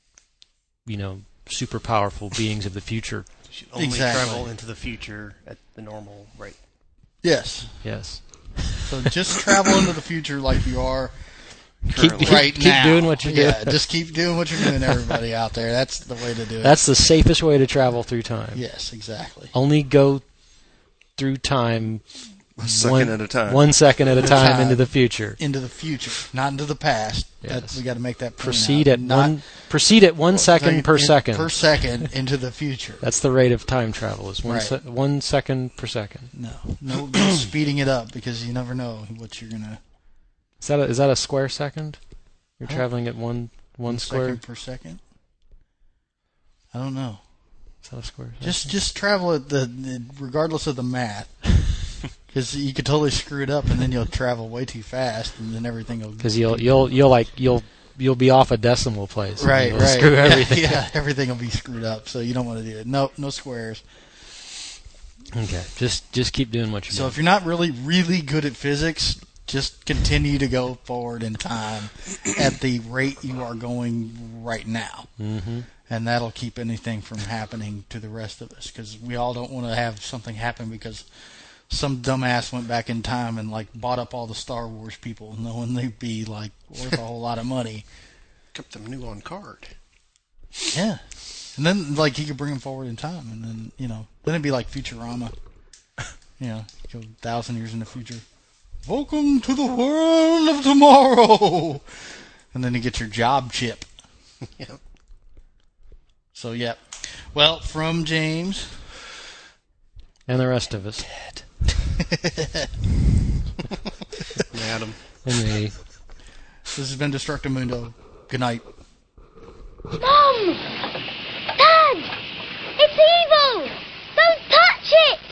super powerful beings of the future. You should only travel into the future at the normal rate. Yes. So just travel into the future like you are now. Keep doing what you're doing. Yeah, just keep doing what you're doing, everybody out there. That's the way to do it. That's the safest way to travel through time. Yes, exactly. Only go through time one second at a time. 1 second at a time into the future. Into the future, not into the past. Yes. We got to make that point proceed out. at 1 second per second. Per second into the future. That's the rate of time travel. Is 1 second per second. No speeding it up because you never know what you're gonna. Is that a square second? You're traveling at one square second per second. I don't know. Is that a square? Just travel at regardless of the math. Because you could totally screw it up, and then you'll travel way too fast, and then everything will. Because you'll be off a decimal place. Right. Screw everything. Yeah, everything will be screwed up. So you don't want to do it. No squares. Okay, just keep doing what you're doing. So if you're not really good at physics, just continue to go forward in time at the rate you are going right now. Mm-hmm. And that'll keep anything from happening to the rest of us, because we all don't want to have something happen because some dumbass went back in time and like bought up all the Star Wars people, knowing they'd be like worth a whole lot of money. Kept them new on card. Yeah, and then like he could bring them forward in time, and then then it'd be like Futurama. Go 1,000 years in the future. Welcome to the world of tomorrow, and then you get your job chip. Yep. So yeah, well, from James and the rest of us. And Adam. And me. This has been Destructamundo. Good night. Mom! Dad! It's evil! Don't touch it!